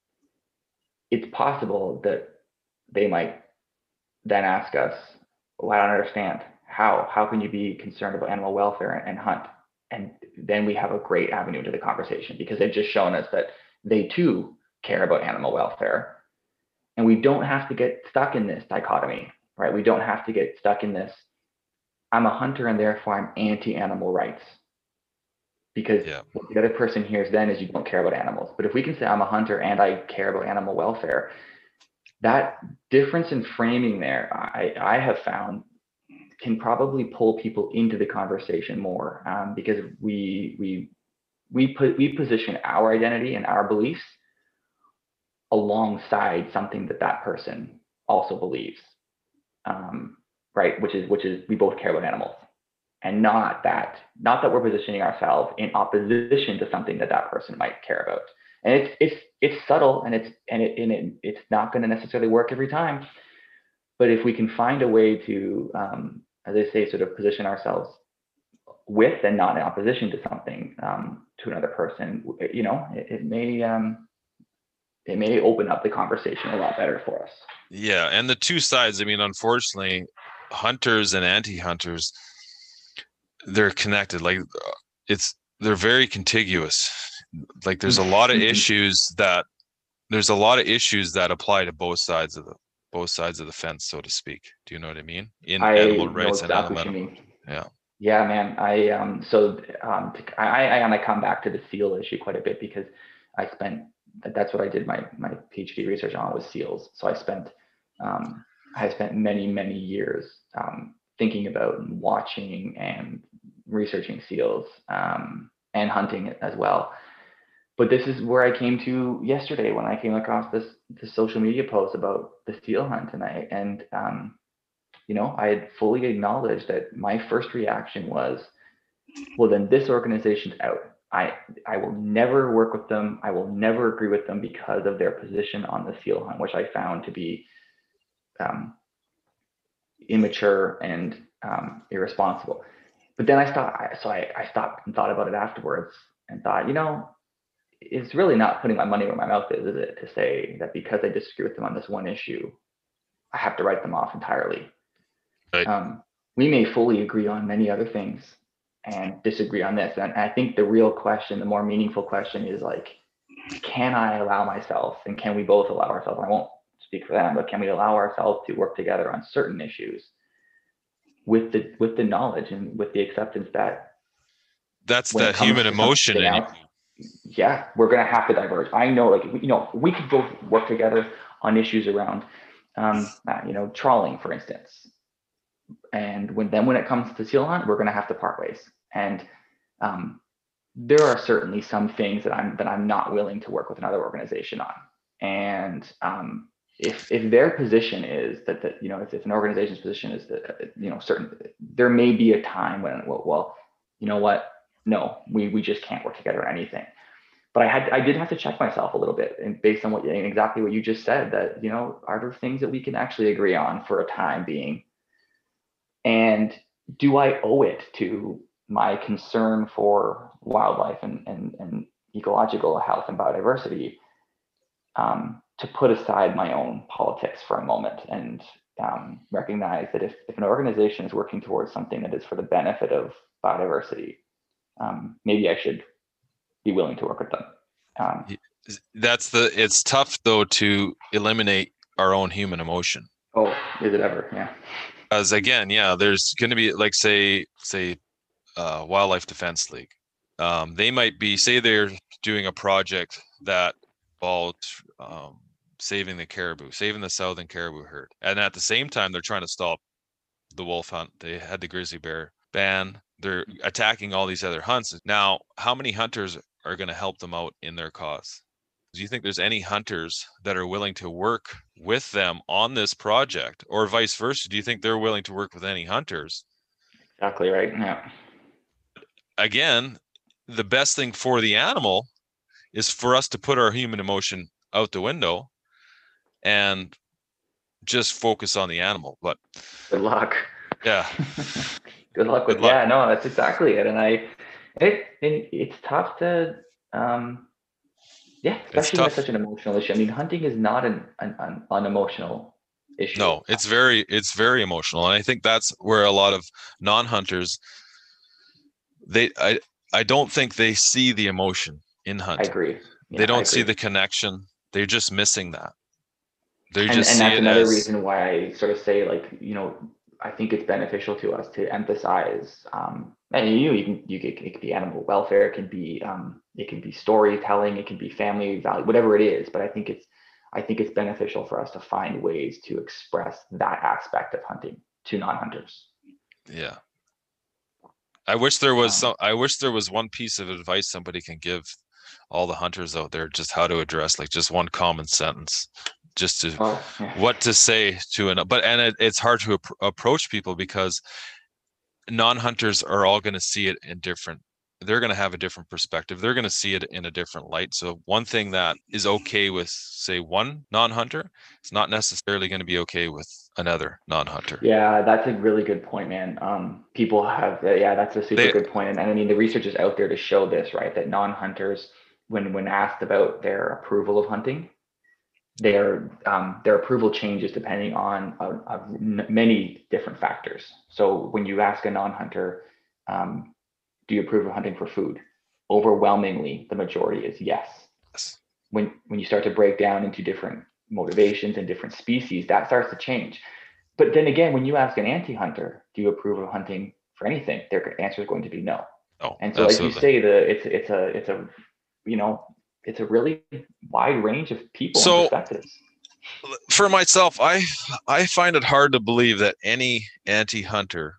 It's possible that they might then ask us, well, I don't understand. How, how can you be concerned about animal welfare and, and hunt? And then we have a great avenue to the conversation, because they've just shown us that they too care about animal welfare. And we don't have to get stuck in this dichotomy, right? We don't have to get stuck in this, I'm a hunter and therefore I'm anti-animal rights. Because yeah. what the other person hears then is you don't care about animals. But if we can say I'm a hunter and I care about animal welfare, that difference in framing there, I, I have found, can probably pull people into the conversation more, um, because we we we put we position our identity and our beliefs alongside something that that person also believes, um, right? Which is which is we both care about animals, and not that not that we're positioning ourselves in opposition to something that that person might care about. And it's it's it's subtle, and it's and it and it, it's not going to necessarily work every time. But if we can find a way to, um, as I say, sort of position ourselves with and not in opposition to something, um, to another person, you know, it, it may um, it may open up the conversation a lot better for us. Yeah, and the two sides. I mean, unfortunately, hunters and anti-hunters, they're connected. Like it's they're very contiguous. Like there's a lot of issues that there's a lot of issues that apply to both sides of the both sides of the fence, so to speak. Do you know what I mean? In I animal rights exactly and animal. Yeah. Yeah, man. I um so um to, I I want to come back to the seal issue quite a bit, because I spent that's what I did my my PhD research on, was seals. So I spent um I spent many many years um thinking about and watching and researching seals, um and hunting it as well. But this is where I came to yesterday when I came across this this social media post about the seal hunt, and I and um you know, I had fully acknowledged that my first reaction was, well, then this organization's out. I I will never work with them. I will never agree with them because of their position on the seal hunt, which I found to be um, immature and um, irresponsible. But then I stopped. So I, I stopped and thought about it afterwards and thought, you know, it's really not putting my money where my mouth is, is it, to say that because I disagree with them on this one issue, I have to write them off entirely. Right. Um, we may fully agree on many other things and disagree on this. And I think the real question, the more meaningful question is like, can I allow myself, and can we both allow ourselves, I won't speak for them, but can we allow ourselves to work together on certain issues with the with the knowledge and with the acceptance that that's that human emotion. Else, yeah, we're going to have to diverge. I know, like, you know, we could both work together on issues around, um, uh, you know, trawling, for instance. And when then when it comes to seal hunt, we're going to have to part ways. And um, there are certainly some things that I'm that I'm not willing to work with another organization on. And um, if if their position is that that you know if, if an organization's position is that you know certain, there may be a time when well, well you know what, no, we we just can't work together on anything. But I had I did have to check myself a little bit, and based on what exactly what you just said, that you know are there things that we can actually agree on for a time being, and do I owe it to my concern for wildlife and, and, and ecological health and biodiversity um, to put aside my own politics for a moment and um, recognize that if, if an organization is working towards something that is for the benefit of biodiversity, um, maybe I should be willing to work with them. Um, That's the, it's tough though to eliminate our own human emotion. Oh, is it ever? Yeah. As again, yeah, there's going to be like, say, say, uh, Wildlife Defense League. Um, they might be, say they're doing a project that involved um, saving the caribou, saving the southern caribou herd. And at the same time, they're trying to stop the wolf hunt. They had the grizzly bear ban. They're attacking all these other hunts. Now, how many hunters are going to help them out in their cause? Do you think there's any hunters that are willing to work with them on this project, or vice versa? Do you think they're willing to work with any hunters? Exactly right. Yeah. Again, the best thing for the animal is for us to put our human emotion out the window and just focus on the animal. But good luck. Yeah. Good luck with, good luck. Yeah, no, that's exactly it. And I, it, it it's tough to, um, yeah, especially when it's such an emotional issue. I mean, hunting is not an, an, an unemotional issue. No, it's very, it's very emotional. And I think that's where a lot of non-hunters, they, I, I don't think they see the emotion in hunting. I agree. Yeah, they don't see the connection. They're just missing that. They and, just and see that's it another as, reason why I sort of say, like, you know, I think it's beneficial to us to emphasize, um, and you know, you can, you can, it can be animal welfare, it can be, um, it can be storytelling, it can be family value, whatever it is. But I think it's, I think it's beneficial for us to find ways to express that aspect of hunting to non-hunters. Yeah. I wish there was some, I wish there was one piece of advice somebody can give all the hunters out there, just how to address, like just one common sentence, just to oh, yeah. what to say to an, but, and it, it's hard to ap- approach people because non-hunters are all going to see it in different, they're going to have a different perspective. They're going to see it in a different light. So one thing that is okay with, say, one non-hunter, it's not necessarily going to be okay with another non-hunter. Yeah, that's a really good point, man. Um, people have, uh, yeah, that's a super They, good point. And, and I mean, the research is out there to show this, right? That non-hunters, when when asked about their approval of hunting, their um, their approval changes depending on uh, uh, many different factors. So when you ask a non-hunter, um, do you approve of hunting for food? Overwhelmingly, the majority is yes. yes. When when you start to break down into different motivations and different species, that starts to change. But then again, when you ask an anti-hunter, do you approve of hunting for anything? Their answer is going to be no. Oh, and so, absolutely. Like you say, the it's it's a it's a you know it's a really wide range of people so, and perspectives. For myself, I I find it hard to believe that any anti-hunter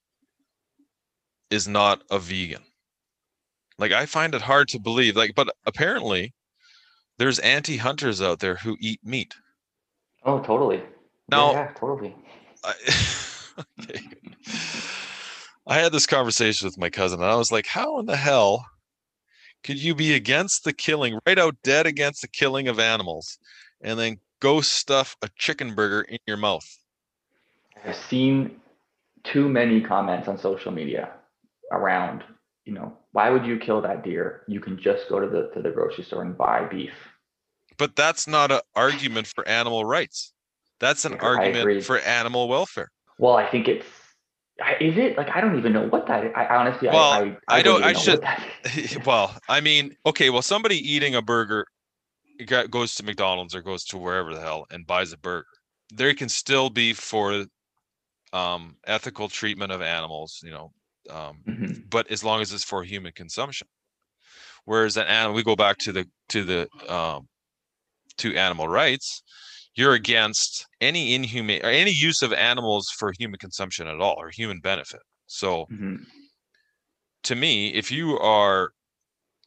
is not a vegan. Like, I find it hard to believe, like, but apparently there's anti-hunters out there who eat meat. Oh, totally. Now, yeah, yeah totally. I, okay. I had this conversation with my cousin, and I was like, how in the hell could you be against the killing, right out dead against the killing of animals, and then go stuff a chicken burger in your mouth? I've seen too many comments on social media around, you know, why would you kill that deer? You can just go to the to the grocery store and buy beef. But that's not an argument for animal rights. That's an I argument agree. for animal welfare. Well, I think it's, is it? Like, I don't even know what that is. I honestly, well, I, I, I, I don't, don't, I know should, what that is. Well, I mean, okay, well, somebody eating a burger goes to McDonald's or goes to wherever the hell and buys a burger. There can still be for um, ethical treatment of animals, you know, um, mm-hmm. but as long as it's for human consumption. Whereas an animal, we go back to the to the um, to animal rights. You're against any inhumane or any use of animals for human consumption at all or human benefit. So, mm-hmm. to me, if you are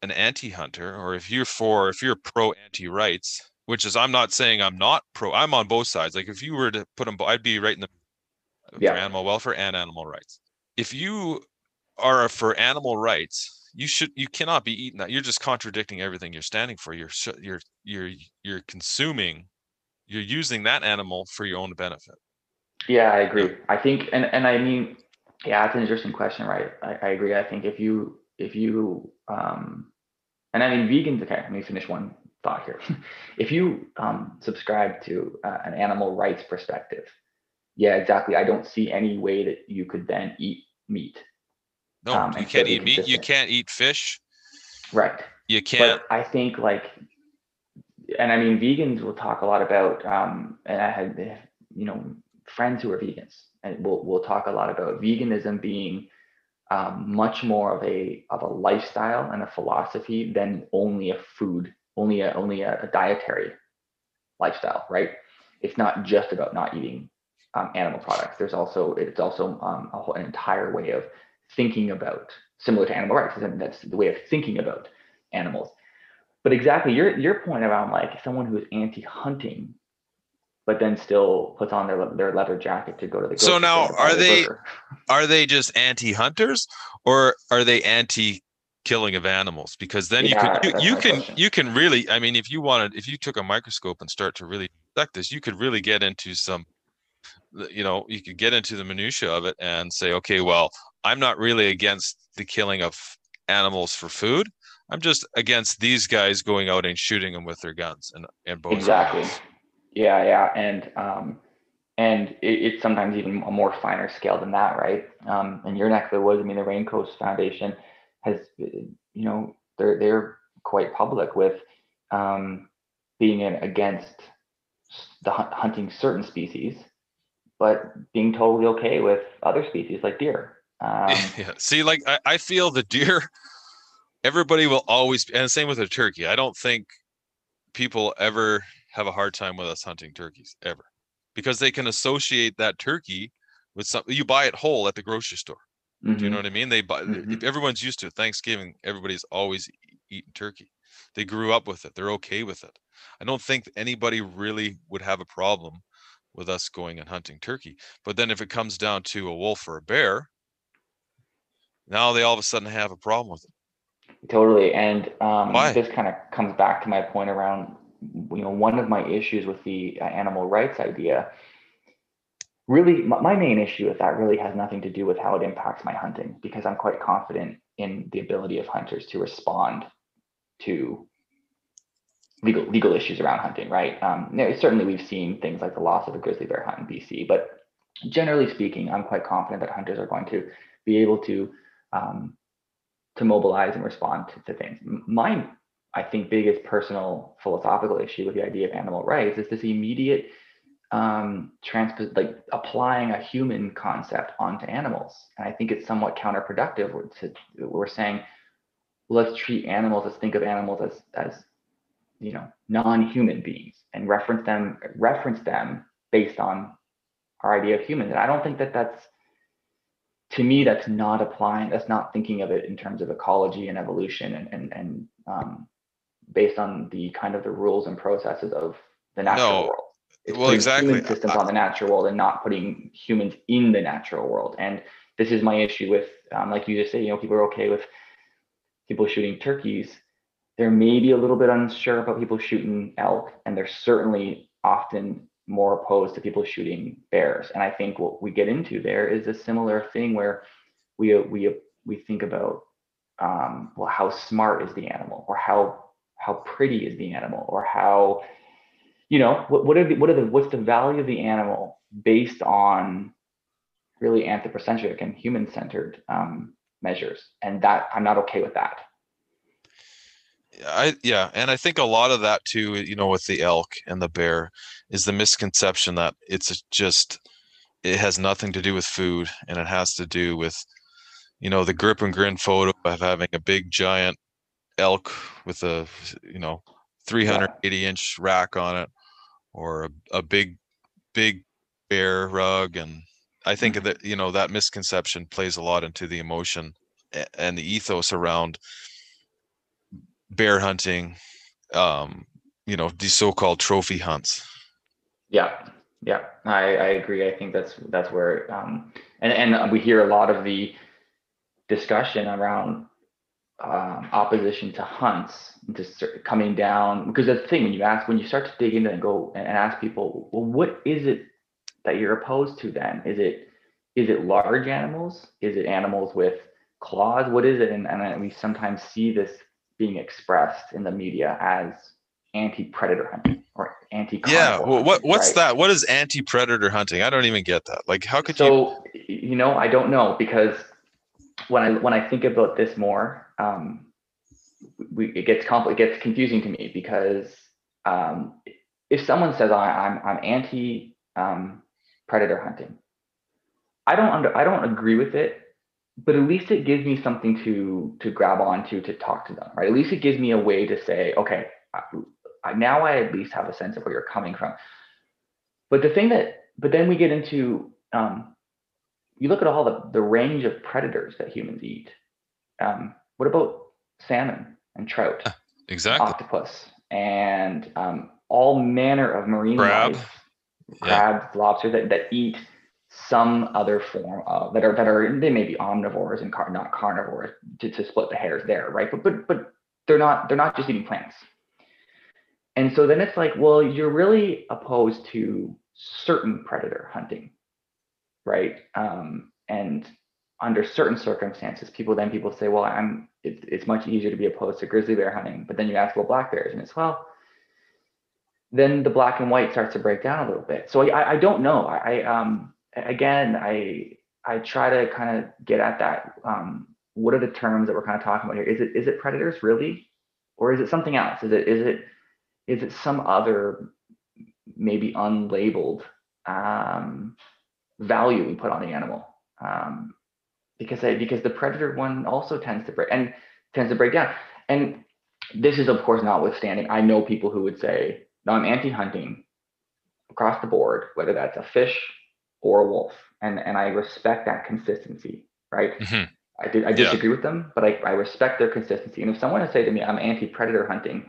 an anti-hunter, or if you're for, if you're pro anti-rights, which is, I'm not saying I'm not pro, I'm on both sides. Like if you were to put them, I'd be right in the Yeah. for animal welfare and animal rights. If you are for animal rights, you should, you cannot be eating that. You're just contradicting everything you're standing for. You're you're you're you're consuming, you're using that animal for your own benefit. Yeah, I agree. Yeah. I think, and and I mean, yeah, it's an interesting question, right? I, I agree. I think if you if you um, and I mean vegans. Okay, let me finish one thought here. If you um, subscribe to uh, an animal rights perspective, yeah, exactly. I don't see any way that you could then eat meat. No, um, you and still can't be eat meat. You consistent. can't eat fish. Right. You can't. But I think like, and I mean, vegans will talk a lot about, um, and I had, you know, friends who are vegans, and we'll we'll talk a lot about veganism being um, much more of a of a lifestyle and a philosophy than only a food, only a only a, a dietary lifestyle, right? It's not just about not eating um, animal products. There's also it's also um, a whole, an entire way of thinking about, similar to animal rights. And that's the way of thinking about animals. But exactly your your point around like someone who is anti-hunting, but then still puts on their their leather jacket to go to the grocery So now, store to buy are their they burger. are they just anti-hunters, or are they anti-killing of animals? Because then you Yeah, can you, that's you my can question. you can really, I mean, if you wanted, if you took a microscope and start to really dissect this, you could really get into some, you know, you could get into the minutia of it and say, okay, well, I'm not really against the killing of animals for food. I'm just against these guys going out and shooting them with their guns and, and bows Exactly. and arrows. Yeah, yeah, and um, and it, it's sometimes even a more finer scale than that, right? Um, in your neck of the woods, I mean, the Rain Coast Foundation has, you know, they're they're quite public with um, being in, against the hunt, hunting certain species, but being totally okay with other species like deer. Um, Yeah. See, like I, I feel the deer, everybody will always, and same with a turkey. I don't think people ever have a hard time with us hunting turkeys ever, because they can associate that turkey with something. You buy it whole at the grocery store. Do you know mm-hmm, what I mean? They buy, mm-hmm. if everyone's used to Thanksgiving, everybody's always eating turkey. They grew up with it. They're okay with it. I don't think anybody really would have a problem with us going and hunting turkey. But then if it comes down to a wolf or a bear, now they all of a sudden have a problem with it. Totally. And um, Why? this kind of comes back to my point around, you know, one of my issues with the uh, animal rights idea. Really, my, my main issue with that really has nothing to do with how it impacts my hunting, because I'm quite confident in the ability of hunters to respond to legal legal issues around hunting, right? Um, you know, certainly, we've seen things like the loss of a grizzly bear hunt in B C, but generally speaking, I'm quite confident that hunters are going to be able to um, to mobilize and respond to, to things. My, I think, biggest personal philosophical issue with the idea of animal rights is this immediate um, transpose, like applying a human concept onto animals. And I think it's somewhat counterproductive. We're, to, we're saying, let's treat animals, let's think of animals as, as you know, non-human beings and reference them, reference them based on our idea of humans. And I don't think that that's, to me, that's not applying, that's not thinking of it in terms of ecology and evolution and, and, and um, based on the kind of the rules and processes of the natural No. world. It's Well, putting exactly. human systems I, on the natural world and not putting humans in the natural world. And this is my issue with, um, like you just said, you know, people are okay with people shooting turkeys. They're maybe a little bit unsure about people shooting elk, and they're certainly often more opposed to people shooting bears. And I think what we get into there is a similar thing where we we we think about um, well, how smart is the animal, or how how pretty is the animal, or how, you know, what, what are the what are the what's the value of the animal based on really anthropocentric and human-centered um, measures, and that I'm not okay with that. I yeah, and I think a lot of that too, you know, with the elk and the bear, is the misconception that it's just, it has nothing to do with food, and it has to do with, you know, the grip and grin photo of having a big giant elk with a, you know, three hundred eighty inch rack on it, or a, a big big bear rug. And I think Mm-hmm. that, you know, that misconception plays a lot into the emotion and the ethos around bear hunting, um, you know, these so-called trophy hunts. Yeah, yeah, I, I agree. I think that's that's where um, and and we hear a lot of the discussion around um, opposition to hunts, just coming down, because that's the thing when you ask when you start to dig into it and go and ask people, well, what is it that you're opposed to then? Is it is it large animals? Is it animals with claws? What is it? And, and we sometimes see this being expressed in the media as anti-predator hunting or Yeah. anti-carnivore Well, what hunting, what's right? that? What is anti-predator hunting? I don't even get that. Like, how could you? So, you know, I don't know, because when I when I think about this more, um, we, it gets compl- it gets confusing to me, because um, if someone says I, I'm I'm anti um, predator hunting, I don't under I don't agree with it, but at least it gives me something to to grab onto to talk to them, right? At least it gives me a way to say, okay, I, I, now I at least have a sense of where you're coming from. But the thing that, but then we get into, um, you look at all the the range of predators that humans eat. Um, what about salmon and trout and Exactly. octopus and um, all manner of marine Crab. life, Yeah. crabs, lobsters that, that eat some other form of that are that are they may be omnivores and car, not carnivores, to, to split the hairs there, right? But but but they're not they're not just eating plants. And so then it's like, well, you're really opposed to certain predator hunting, right? Um, and under certain circumstances, people then people say, well, I'm it's it's much easier to be opposed to grizzly bear hunting. But then you ask about black bears, and it's, well, then the black and white starts to break down a little bit. So I, I don't know. I, I um again I I try to kind of get at that. Um, what are the terms that we're kind of talking about here? Is it is it predators really, or is it something else? Is it is it is it some other maybe unlabeled um, value we put on the animal? Um, because I, because the predator one also tends to break and tends to break down. And this is of course notwithstanding, I know people who would say, no, I'm anti-hunting across the board, whether that's a fish or a wolf, and and I respect that consistency, right? Mm-hmm. I did I Yeah. disagree with them, but I, I respect their consistency. And if someone has said to me, I'm anti-predator hunting,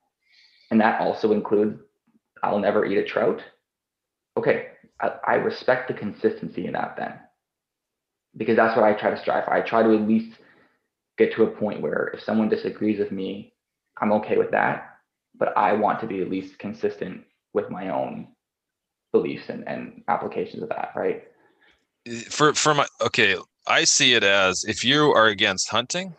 and that also includes I'll never eat a trout, okay, I, I respect the consistency in that then, because that's what I try to strive for. I try to at least get to a point where if someone disagrees with me, I'm okay with that, but I want to be at least consistent with my own beliefs and, and applications of that, right? For for my okay, I see it as if you are against hunting,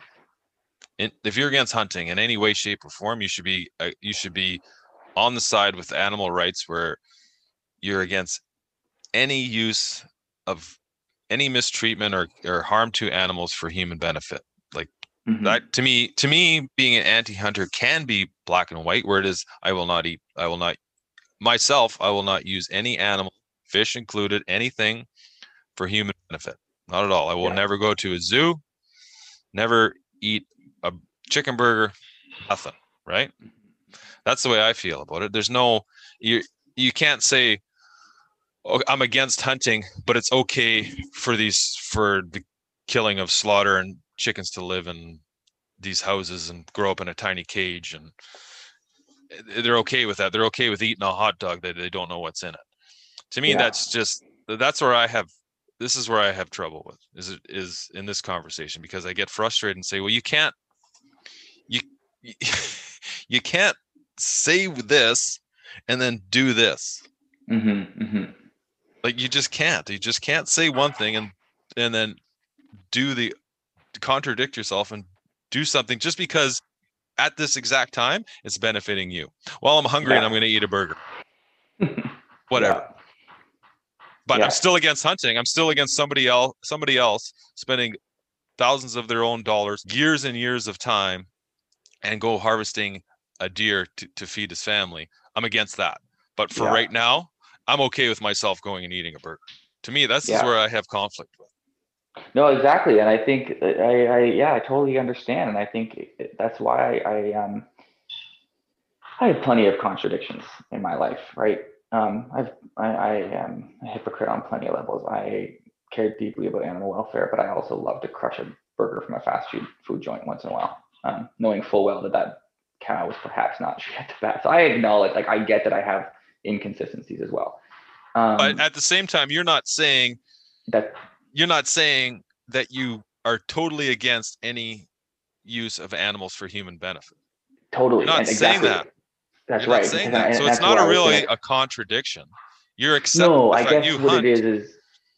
if you're against hunting in any way, shape, or form, you should be uh, you should be on the side with animal rights, where you're against any use of any mistreatment or, or harm to animals for human benefit. Like mm-hmm. that to me, to me, being an anti-hunter can be black and white, where it is, I will not eat, I will not myself, I will not use any animal, fish included, anything for human benefit. Not at all. I will yeah. never go to a zoo, never eat a chicken burger, nothing, right? That's the way I feel about it. There's no, you you can't say, oh, I'm against hunting, but it's okay for these, for the killing of slaughter and chickens to live in these houses and grow up in a tiny cage, and they're okay with that. They're okay with eating a hot dog that they don't know what's in it. To me, yeah. that's just, that's where I have, this is where I have trouble with, is is in this conversation, because I get frustrated and say, well, you can't, you, you can't say this and then do this. Mm-hmm, mm-hmm. Like, you just can't. You just can't say one thing and and then do the contradict yourself and do something just because at this exact time it's benefiting you. Well, I'm hungry yeah. and I'm going to eat a burger. Whatever. Yeah. But yeah. I'm still against hunting. I'm still against somebody else. Somebody else spending thousands of their own dollars, years and years of time, and go harvesting a deer to, to feed his family. I'm against that. But for yeah. right now, I'm okay with myself going and eating a burger. To me, that's yeah. where I have conflict with. No, exactly. And I think I, I, yeah, I totally understand. And I think that's why I, um, I have plenty of contradictions in my life, right? Um, I've, I, I am a hypocrite on plenty of levels. I care deeply about animal welfare, but I also love to crush a burger from a fast food food joint once in a while, um, knowing full well that that cow was perhaps not treated the best. So I acknowledge, like, I get that I have inconsistencies as well. Um, but at the same time, you're not saying that you're not saying that you are totally against any use of animals for human benefit. Totally. You're not and saying exactly, that. That's You're right. not saying because that. I, So it's not a really gonna... a contradiction. You're accepting no, the I fact guess you what hunt. it is is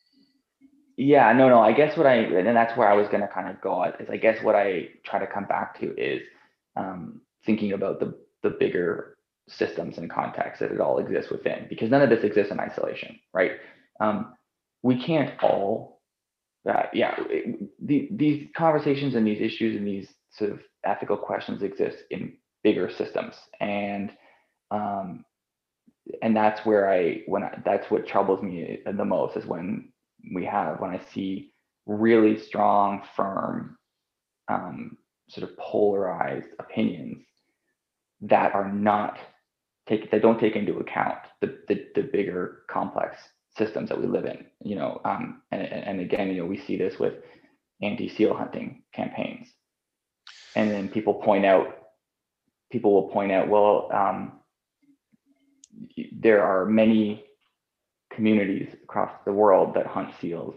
yeah, no, no. I guess what I and that's where I was gonna kind of go at is I guess what I try to come back to is um, thinking about the the bigger systems and contexts that it all exists within, because none of this exists in isolation, right? Um, we can't all, uh, yeah, it, the, these conversations and these issues and these sort of ethical questions exist in bigger systems, and um, and that's where I when I, that's what troubles me the most is when we have when I see really strong, firm, um, sort of polarized opinions that are not take that don't take into account the, the, the bigger complex systems that we live in, you know, um, and, and again, you know, we see this with anti-seal hunting campaigns, and then people point out, people will point out, well, um, there are many communities across the world that hunt seals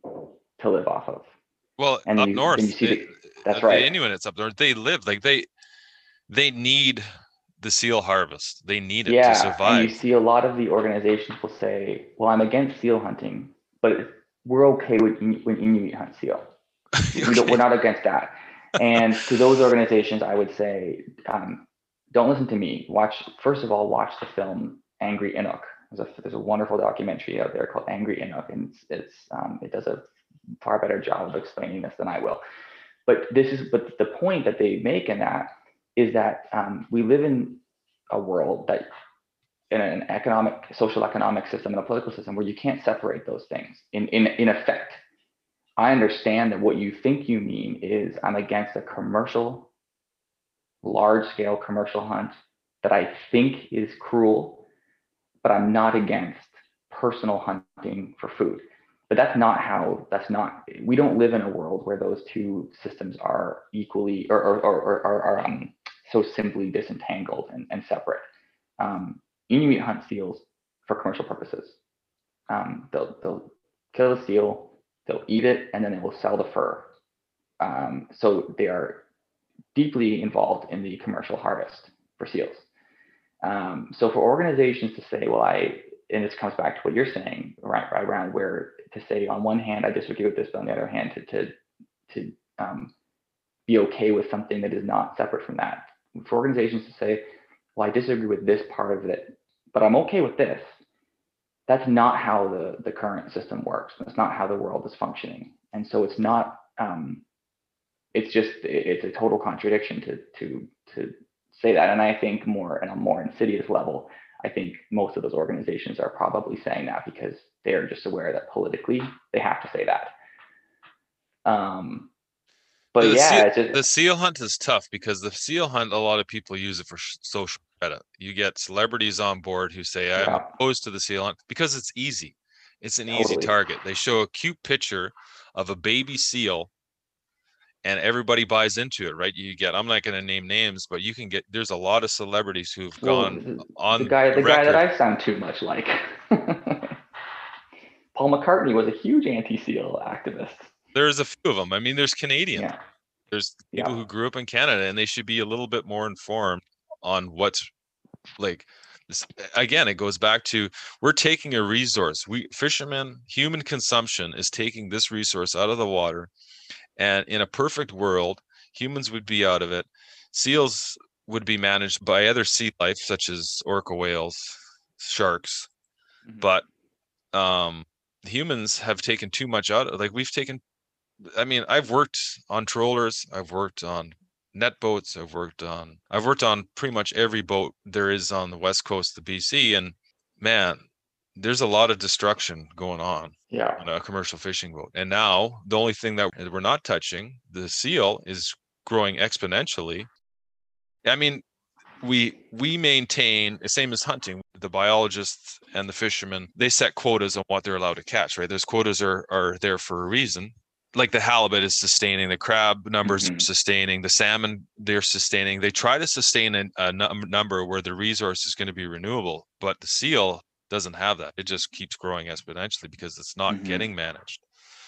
to live off of. Well, and up you, north, you see it, the, that's the right. Inuits up north, they live like they they need the seal harvest. They need it yeah, to survive. And you see a lot of the organizations will say, well, I'm against seal hunting, but we're okay with when Inuit hunt seal. okay. we don't, we're not against that. And to those organizations, I would say, um, don't listen to me. Watch, first of all, watch the film Angry Inuk. There's a, there's a wonderful documentary out there called Angry Inuk, and it's, it's um, it does a far better job of explaining this than I will. But this is, but the point that they make in that is that um, we live in a world that, in an economic, social economic system and a political system where you can't separate those things. In in in effect, I understand that what you think you mean is I'm against a commercial, large-scale commercial hunt that I think is cruel, but I'm not against personal hunting for food. But that's not how, that's not, we don't live in a world where those two systems are equally, or, or, or, or are um, so simply disentangled and, and separate. Um, Inuit hunt seals for commercial purposes. Um, they'll, they'll kill the seal, they'll eat it, and then they will sell the fur. Um, so they are deeply involved in the commercial harvest for seals. Um, so for organizations to say, well, I, and this comes back to what you're saying, right, right around where to say, on one hand, I disagree with this, but on the other hand, to to, to um, be okay with something that is not separate from that. For organizations to say, well, I disagree with this part of it, but I'm okay with this. That's not how the, the current system works. That's not how the world is functioning. And so it's not, um, it's just, it's a total contradiction to, to, to say that. And I think more, on a more insidious level, I think most of those organizations are probably saying that because they're just aware that politically they have to say that. Um, but the yeah, seal, it's just, the seal hunt is tough because the seal hunt, a lot of people use it for social credit. You get celebrities on board who say, I'm yeah. opposed to the seal hunt because it's easy. It's an totally. easy target. They show a cute picture of a baby seal and everybody buys into it, right? You get, I'm not going to name names, but you can get, there's a lot of celebrities who've well, gone the, on the guy, the, the guy that I sound too much like. Paul McCartney was a huge anti-seal activist. There's a few of them. I mean, there's Canadians. Yeah. There's people yeah. who grew up in Canada, and they should be a little bit more informed on what's like. This, again, it goes back to, we're taking a resource. We fishermen, human consumption is taking this resource out of the water. And in a perfect world, humans would be out of it. Seals would be managed by other sea life, such as orca whales, sharks. Mm-hmm. But um, humans have taken too much out. Like we've taken, I mean, I've worked on trawlers. I've worked on net boats. I've worked on, I've worked on pretty much every boat there is on the west coast of B C. And man, there's a lot of destruction going on. Yeah. On a commercial fishing boat. And now the only thing that we're not touching, the seal, is growing exponentially. I mean, we we maintain the same as hunting. The biologists and the fishermen, they set quotas on what they're allowed to catch, right? Those quotas are are there for a reason. like the halibut is sustaining, the crab numbers Mhm. are sustaining, the salmon they're sustaining. They try to sustain a, a num- number where the resource is going to be renewable, but the seal doesn't have that. It just keeps growing exponentially because it's not Mhm. getting managed.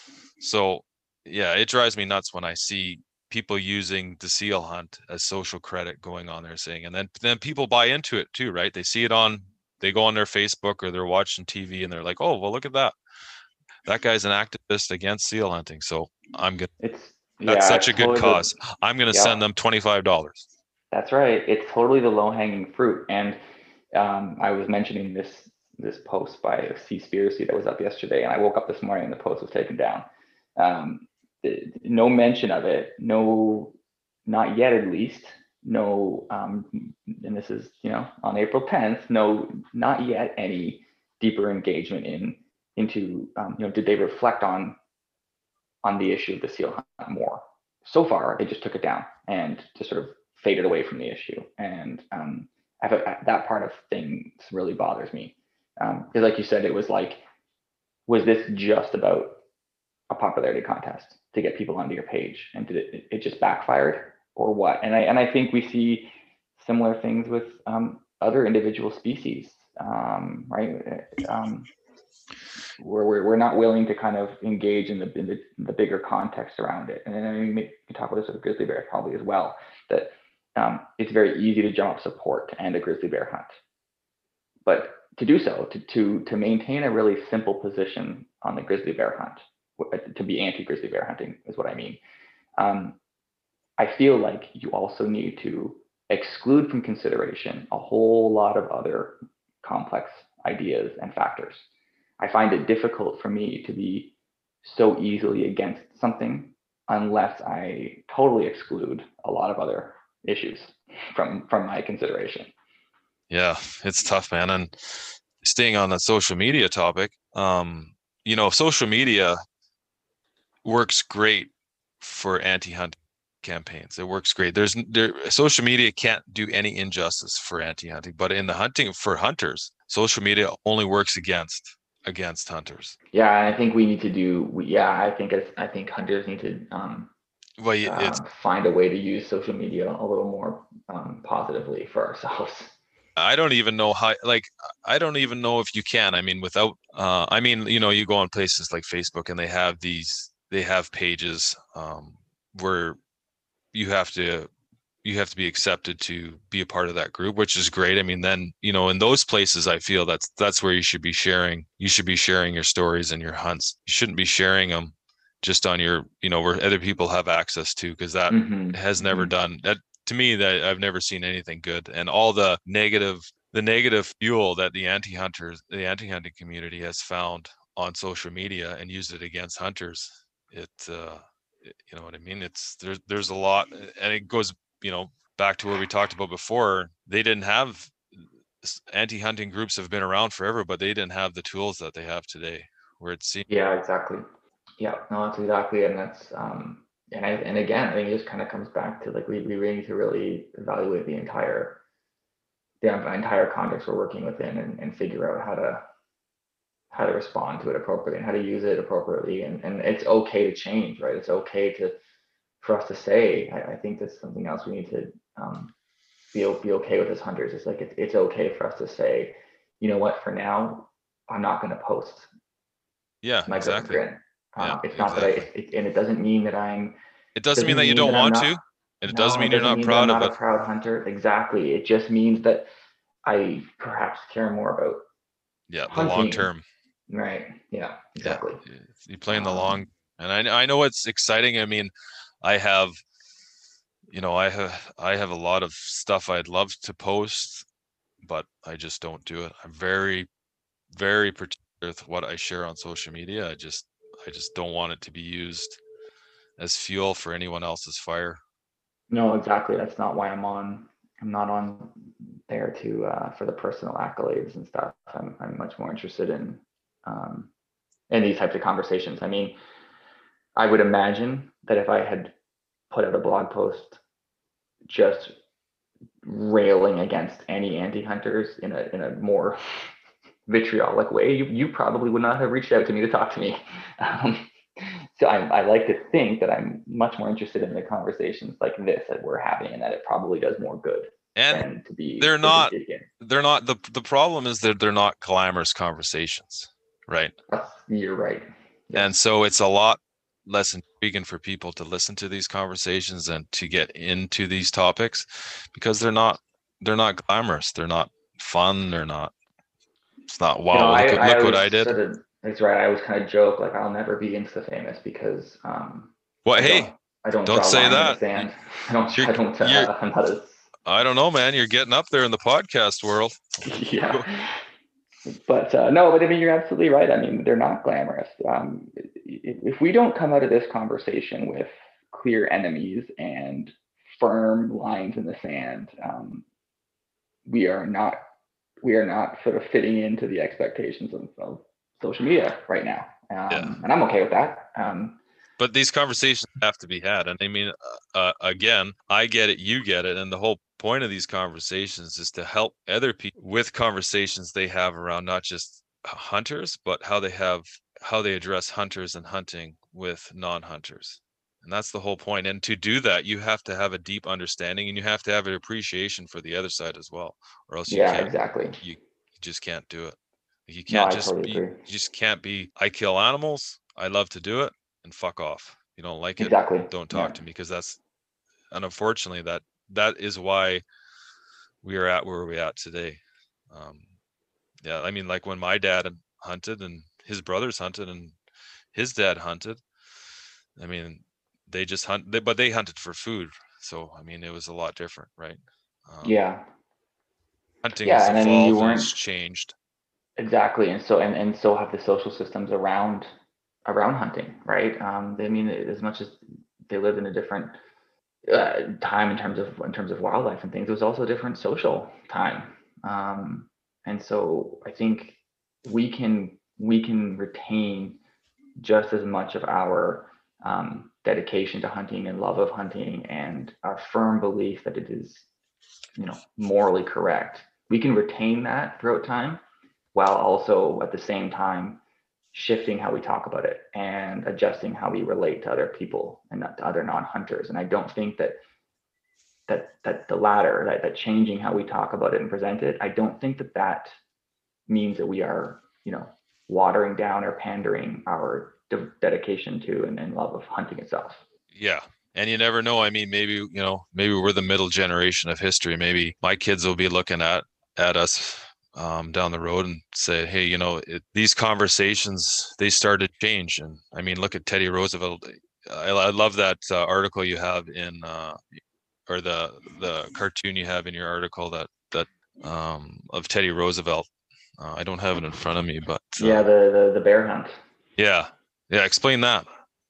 So yeah, it drives me nuts when I see people using the seal hunt as social credit going on there saying, and then then people buy into it too, right? They see it on, they go on their Facebook or they're watching T V and they're like, oh, well, look at that. That guy's an activist against seal hunting. So I'm gonna, It's that's yeah, such a it's good totally the cause. I'm gonna yeah. send them twenty-five dollars. That's right. It's totally the low hanging fruit. And um, I was mentioning this this post by Seaspiracy that was up yesterday, and I woke up this morning and the post was taken down. Um, no mention of it. No, not yet at least. No, um, and this is you know on April tenth. No, not yet any deeper engagement in into um, you know did they reflect on on the issue of the seal hunt more? So far, they just took it down and just sort of faded away from the issue. And um, I thought that part of things really bothers me. Because, um, like you said, it was like, was this just about a popularity contest to get people onto your page? And did it, it just backfired or what? And I, and I think we see similar things with um, other individual species, um, right? Um, where we're, we're not willing to kind of engage in the, in the, the bigger context around it. And then I mean, we can talk about this with grizzly bears probably as well, that um, it's very easy to jump up support to end a grizzly bear hunt. But to do so, to, to, to maintain a really simple position on the grizzly bear hunt, to be anti-grizzly bear hunting is what I mean. Um, I feel like you also need to exclude from consideration a whole lot of other complex ideas and factors. I find it difficult for me to be so easily against something unless I totally exclude a lot of other issues from from my consideration. Yeah, it's tough, man. And staying on that social media topic, um, you know, social media works great for anti-hunting campaigns. It works great. There's there social media can't do any injustice for anti-hunting, but in the hunting for hunters, social media only works against against hunters. Yeah, and I think we need to do. We, yeah, I think it's, I think hunters need to um, Well, it's um, find a way to use social media a little more um, positively for ourselves. I don't even know how, like, I don't even know if you can. I mean, without, uh, I mean, you know, you go on places like Facebook and they have these, they have pages um, where you have to, you have to be accepted to be a part of that group, which is great. I mean, then, you know, in those places, I feel that's, that's where you should be sharing, you should be sharing your stories and your hunts. You shouldn't be sharing them just on your, you know, where other people have access to, because that Mm-hmm, has never mm-hmm. done that. To me, that I've never seen anything good. And all the negative, the negative fuel that the anti-hunters, the anti-hunting community has found on social media and used it against hunters, it, uh, it, you know what I mean? It's there's there's a lot, and it goes, you know, back to where we talked about before. They didn't have, anti-hunting groups have been around forever, but they didn't have the tools that they have today. Where it seems. Yeah, exactly. Yeah, no, that's exactly, and that's um, and I and again, I think it just kind of comes back to like we we really need to really evaluate the entire the entire context we're working within and, and figure out how to how to respond to it appropriately and how to use it appropriately, and and it's okay to change, right? It's okay to for us to say. I, I think that's something else we need to um, be be okay with as hunters. It's like it's it's okay for us to say, you know what, for now, I'm not going to post Yeah, my exactly. grin. Um, Yeah, it's not exactly. that I, it, and it doesn't mean that I'm. It doesn't mean Doesn't that you mean don't that I'm want not. to, and it doesn't No, it mean you're doesn't not mean that I'm proud of not a it. proud hunter. Exactly. It just means that I perhaps care more about. Yeah, the hunting. long term. Right. Yeah. Exactly. Yeah, you play in the Um, long, and I I know it's exciting. I mean, I have, you know, I have I have a lot of stuff I'd love to post, but I just don't do it. I'm very, very particular with what I share on social media. I just I just don't want it to be used as fuel for anyone else's fire. no, exactly. That's not why I'm on. I'm not on there to uh, for the personal accolades and stuff. I'm I'm much more interested in um, in these types of conversations. I mean, I would imagine that if I had put out a blog post just railing against any anti-hunters in a in a more vitriolic way, you you probably would not have reached out to me to talk to me. Um, so I, I like to think that I'm much more interested in the conversations like this that we're having, and that it probably does more good And than to be. they're not. Again. They're not. the The problem is that they're not glamorous conversations, right? That's, you're right. Yes. And so it's a lot less intriguing for people to listen to these conversations and to get into these topics, because they're not. They're not glamorous. They're not fun. They're not. It's not wow. You know, look, I, look I what I did. Sort of, that's right. I always kind of joke like I'll never be Insta famous because. Um, well, I hey, don't, I don't, don't say that. I don't. I don't. Uh, I'm not as. I don't know, man. You're getting up there in the podcast world. Yeah. But uh, no, but I mean, you're absolutely right. I mean, they're not glamorous. Um, if, if we don't come out of this conversation with clear enemies and firm lines in the sand, um, we are not we are not sort of fitting into the expectations of, of social media right now. Um, yeah. And I'm okay with that. Um, but these conversations have to be had. And I mean, uh, again, I get it, you get it. And the whole point of these conversations is to help other people with conversations they have around not just hunters, but how they have, how they address hunters and hunting with non-hunters. And that's the whole point. And to do that, you have to have a deep understanding, and you have to have an appreciation for the other side as well, or else you yeah, can't, exactly. You, you just can't do it. You can't no, just totally be, agree. you just can't be, I kill animals, I love to do it, and fuck off. You don't like it, exactly. Don't talk yeah. to me, because that's, and unfortunately that, that is why we are at where we're at today. Um, yeah. I mean, like when my dad hunted and his brothers hunted and his dad hunted, I mean, they just hunt, they, but they hunted for food. So, I mean, it was a lot different, right? Um, yeah. Hunting yeah, has and evolved I mean, you and weren't, it's changed. Exactly. And so, and, and so have the social systems around, around hunting, right? Um, I mean, as much as they lived in a different uh, time in terms of, in terms of wildlife and things, it was also a different social time. Um, and so I think we can, we can retain just as much of our um, dedication to hunting and love of hunting and our firm belief that it is, you know, morally correct. We can retain that throughout time, while also at the same time shifting how we talk about it and adjusting how we relate to other people and to other non-hunters. And I don't think that that that the latter, that, that changing how we talk about it and present it, I don't think that that means that we are, you know, watering down or pandering our de- dedication to and, and love of hunting itself. Yeah. And you never know. I mean, maybe, you know, maybe we're the middle generation of history. Maybe my kids will be looking at, at us um, down the road and say, hey, you know, it, these conversations, they started to change. And I mean, look at Teddy Roosevelt. I, I love that uh, article you have in, uh, or the, the cartoon you have in your article that, that um, of Teddy Roosevelt. Uh, I don't have it in front of me, but. Uh, yeah, the, the, the bear hunt. Yeah. Yeah. Explain that.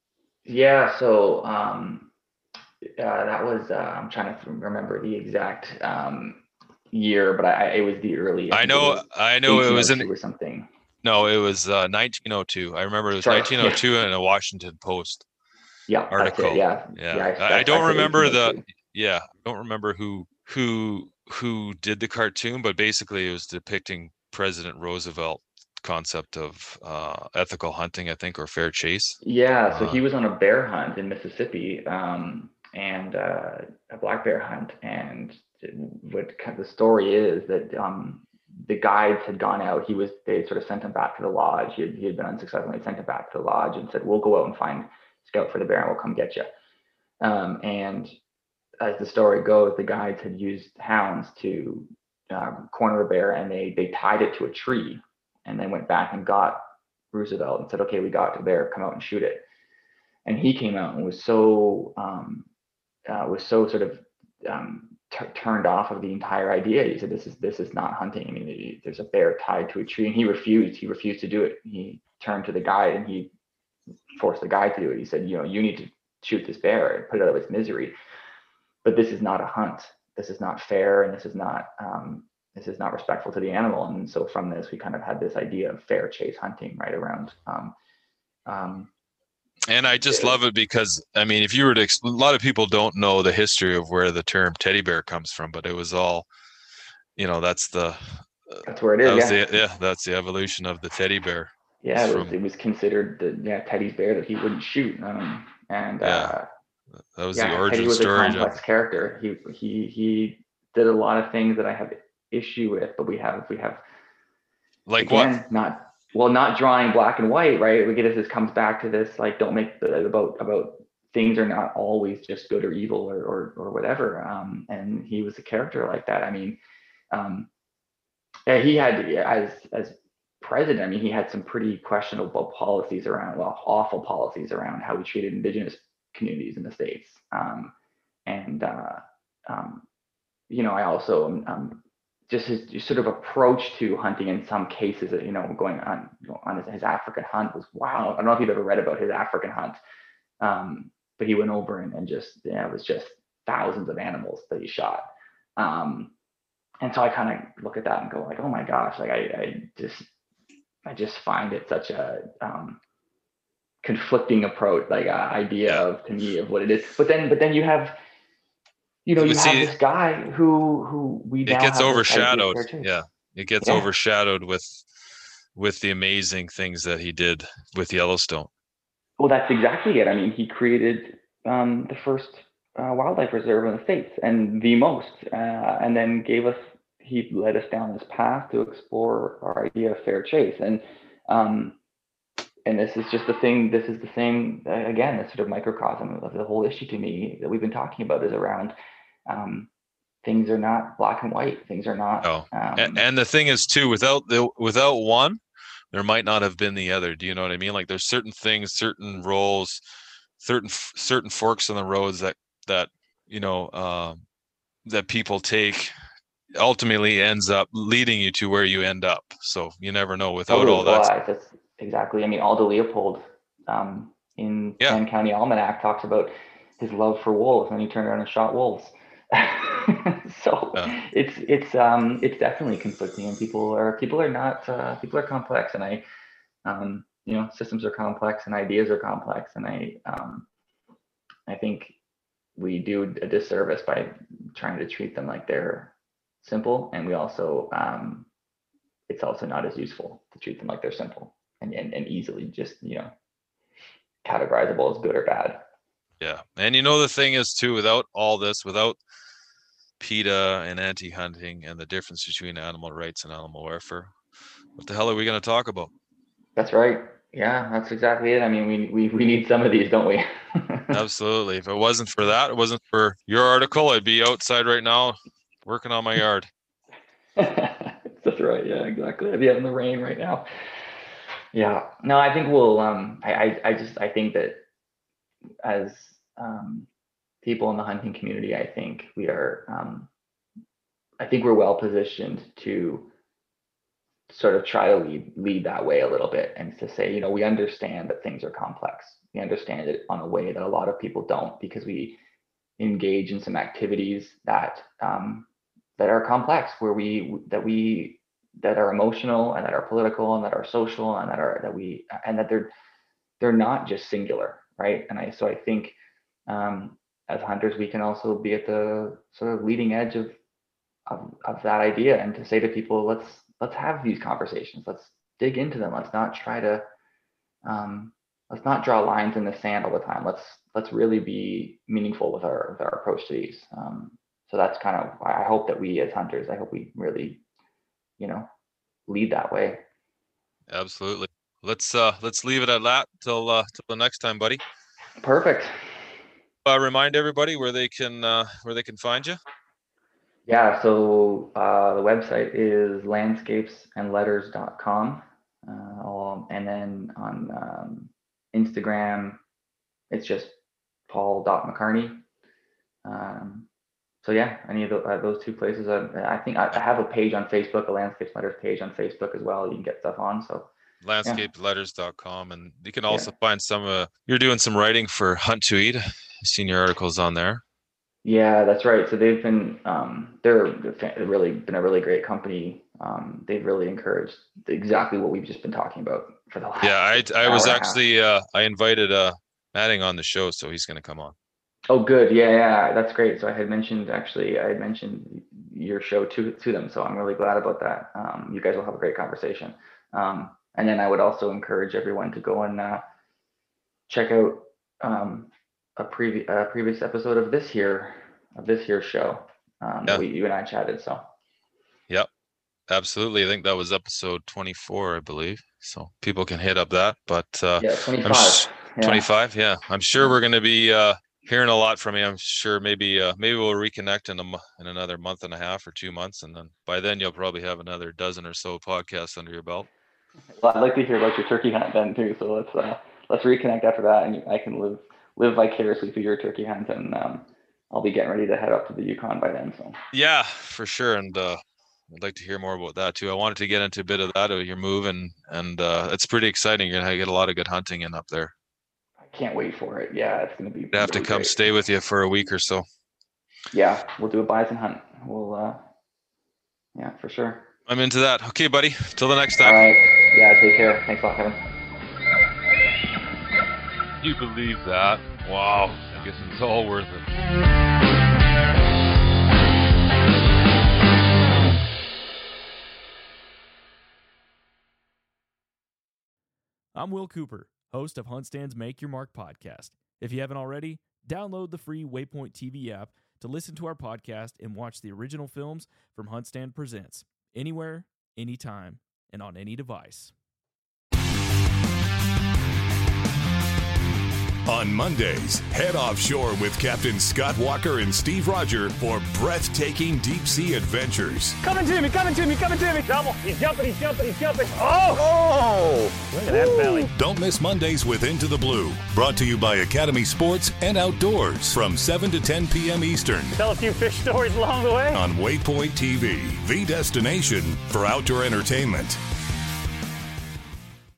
Yeah. So um, uh, that was, uh, I'm trying to remember the exact um, year, but I, it was the early. I, I know, I know it was in or something. No, it was uh, nineteen oh two. I remember it was Sorry, nineteen oh two yeah. in a Washington Post. Yeah, article. It, yeah, yeah. yeah I, I don't remember the. Yeah, I don't remember who who who did the cartoon, but basically it was depicting President Roosevelt concept of uh, ethical hunting, I think, or fair chase. Yeah, so uh, he was on a bear hunt in Mississippi, um, and uh, a black bear hunt, and what kind of the story is that um, the guides had gone out. He was they sort of sent him back to the lodge. He had, he had been unsuccessful. They sent him back to the lodge and said, "We'll go out and find scout for the bear, and we'll come get you." Um, and as the story goes, the guides had used hounds to um, corner a bear, and they they tied it to a tree, and then went back and got Roosevelt and said, "Okay, we got the bear. Come out and shoot it." And he came out and was so um, uh, was so sort of um, t- turned off of the entire idea. He said, "This is this is not hunting. I mean, there's a bear tied to a tree," and he refused. He refused to do it. He turned to the guide and he forced the guide to do it. He said, "You know, you need to shoot this bear and put it out of its misery. But this is not a hunt. This is not fair, and this is not um, this is not respectful to the animal." And so from this, we kind of had this idea of fair chase hunting right around. Um, um, and I just it, love it because, I mean, if you were to, a lot of people don't know the history of where the term teddy bear comes from, but it was all, you know, that's the, that's where it is. That yeah. The, yeah, that's the evolution of the teddy bear. yeah, it was from, it was considered the yeah Teddy's bear that he wouldn't shoot. Um, and yeah, uh, that was the yeah, Teddy origin was a story, Jeff. complex character. He he he did a lot of things that I have issue with, but we have we have Like what? again not well not drawing black and white, right? We get this, this comes back to this like don't make the about about things are not always just good or evil or or, or whatever. Um, and he was a character like that. I mean, um, yeah, he had as as president. I mean, he had some pretty questionable policies around, well, awful policies around how he treated indigenous communities in the states. Um, and uh, um, you know, I also um, just his sort of approach to hunting in some cases, you know, going on on his, his African hunt was wow. I don't know if you've ever read about his African hunt, um, but he went over and, and just, yeah, it was just thousands of animals that he shot. Um, and so I kind of look at that and go like, oh my gosh, like I, I just, I just find it such a um, conflicting approach, like uh, idea Yeah. of to me of what it is. But then, but then you have, you know, But you have see, this guy who who we it now gets have this idea overshadowed. fair chase. Yeah, it gets Yeah. overshadowed with with the amazing things that he did with Yellowstone. Well, that's exactly it. I mean, he created um, the first uh, wildlife reserve in the States and the most, uh, and then gave us, he led us down this path to explore our idea of fair chase. And um, and this is just the thing, this is the same, uh, again, this sort of microcosm of the whole issue to me that we've been talking about is around um, things are not black and white. Things are not. Oh, Um, and, and the thing is too, without the without one, there might not have been the other. Do you know what I mean? Like there's certain things, certain roles, certain certain forks in the roads that that you know uh, that people take ultimately ends up leading you to where you end up. So you never know without totally. all Well, that. I, that's exactly. I mean, Aldo Leopold um, in Yeah. Ten County Almanac talks about his love for wolves, and he turned around and shot wolves. So Yeah. it's it's um it's definitely conflicting, and people are people are not uh, people are complex, and I um you know systems are complex and ideas are complex, and I um I think we do a disservice by trying to treat them like they're simple, and we also um it's also not as useful to treat them like they're simple and, and, and easily just, you know, categorizable as good or bad. Yeah. And you know, the thing is too, without all this, without PETA and anti-hunting and the difference between animal rights and animal welfare, what the hell are we going to talk about? That's right. Yeah, that's exactly it. I mean, we, we, we need some of these, don't we? Absolutely. If it wasn't for that, it wasn't for your article, I'd be outside right now working on my yard. That's right. Yeah, exactly. I'd be out in the rain right now. Yeah. No, I think we'll, um, I, I, I just, I think that as um, people in the hunting community, I think we are, um, I think we're well positioned to sort of try to lead lead that way a little bit, and to say, you know, we understand that things are complex. We understand it on a way that a lot of people don't, because we engage in some activities that um, that are complex, where we that we that are emotional and that are political and that are social and that are that we and that they're they're not just singular, right? And I so I think um, as hunters, we can also be at the sort of leading edge of of, of that idea, and to say to people, let's let's have these conversations, let's dig into them, let's not try to um, let's not draw lines in the sand all the time, let's let's really be meaningful with our with our approach to these. Um, so that's kind of, I hope that we as hunters, I hope we really, you know, lead that way. Absolutely. Let's uh let's leave it at that till uh till the next time, buddy. Perfect. Uh, remind everybody where they can uh where they can find you. Yeah, so uh, the website is landscapes and letters dot com. Uh, and then on um, Instagram, it's just paul dot mccarney. Um, so yeah, any of the, uh, those two places. I, I think I, I have a page on Facebook, a landscapes letters page on Facebook as well. You can get stuff on. So landscape letters dot com, and you can yeah. also find some uh you're doing some writing for Hunt to Eat. I've seen your articles on there. Yeah, that's right. So they've been, um, they're really been a really great company. Um, they've really encouraged exactly what we've just been talking about for the last. Yeah, I I was hour actually uh I invited uh Matting on the show, so he's gonna come on. Oh, good. Yeah, yeah, that's great. So I had mentioned, actually, I had mentioned your show to to them. So I'm really glad about that. Um, you guys will have a great conversation. Um, And then I would also encourage everyone to go and uh, check out um, a, previ- a previous episode of this here of this here show um, yeah. that we, you and I chatted. So. Yep, absolutely. I think that was episode twenty-four, I believe. So people can hit up that. But uh, yeah, twenty-five. Sh- yeah. twenty-five. Yeah, I'm sure we're going to be uh, hearing a lot from you. I'm sure maybe uh, maybe we'll reconnect in a in another month and a half or two months, and then by then you'll probably have another dozen or so podcasts under your belt. Well, I'd like to hear about your turkey hunt then too. So let's uh, let's reconnect after that, and I can live live vicariously through your turkey hunt, and um, I'll be getting ready to head up to the Yukon by then. So yeah, for sure, and uh, I'd like to hear more about that too. I wanted to get into a bit of that of your move, and and uh, it's pretty exciting. You're gonna get a lot of good hunting in up there. I can't wait for it. Yeah, it's gonna be. I'd have really to come great. stay with you for a week or so. Yeah, we'll do a bison hunt. We'll uh, yeah, for sure. I'm into that. Okay, buddy. Till the next time. All right. Yeah, take care. Thanks a lot, Kevin. Do you believe that? Wow. I guess it's all worth it. I'm Will Cooper, host of HuntStand's Make Your Mark podcast. If you haven't already, download the free Waypoint T V app to listen to our podcast and watch the original films from HuntStand Presents, anywhere, anytime, and on any device. On Mondays, head offshore with Captain Scott Walker and Steve Roger for breathtaking deep-sea adventures. Coming to me, coming to me, coming to me. Double. He's jumping, he's jumping, he's jumping. Oh! Oh! Look at that belly. Don't miss Mondays with Into the Blue. Brought to you by Academy Sports and Outdoors from seven to ten p.m. Eastern. Tell a few fish stories along the way. On Waypoint T V, the destination for outdoor entertainment.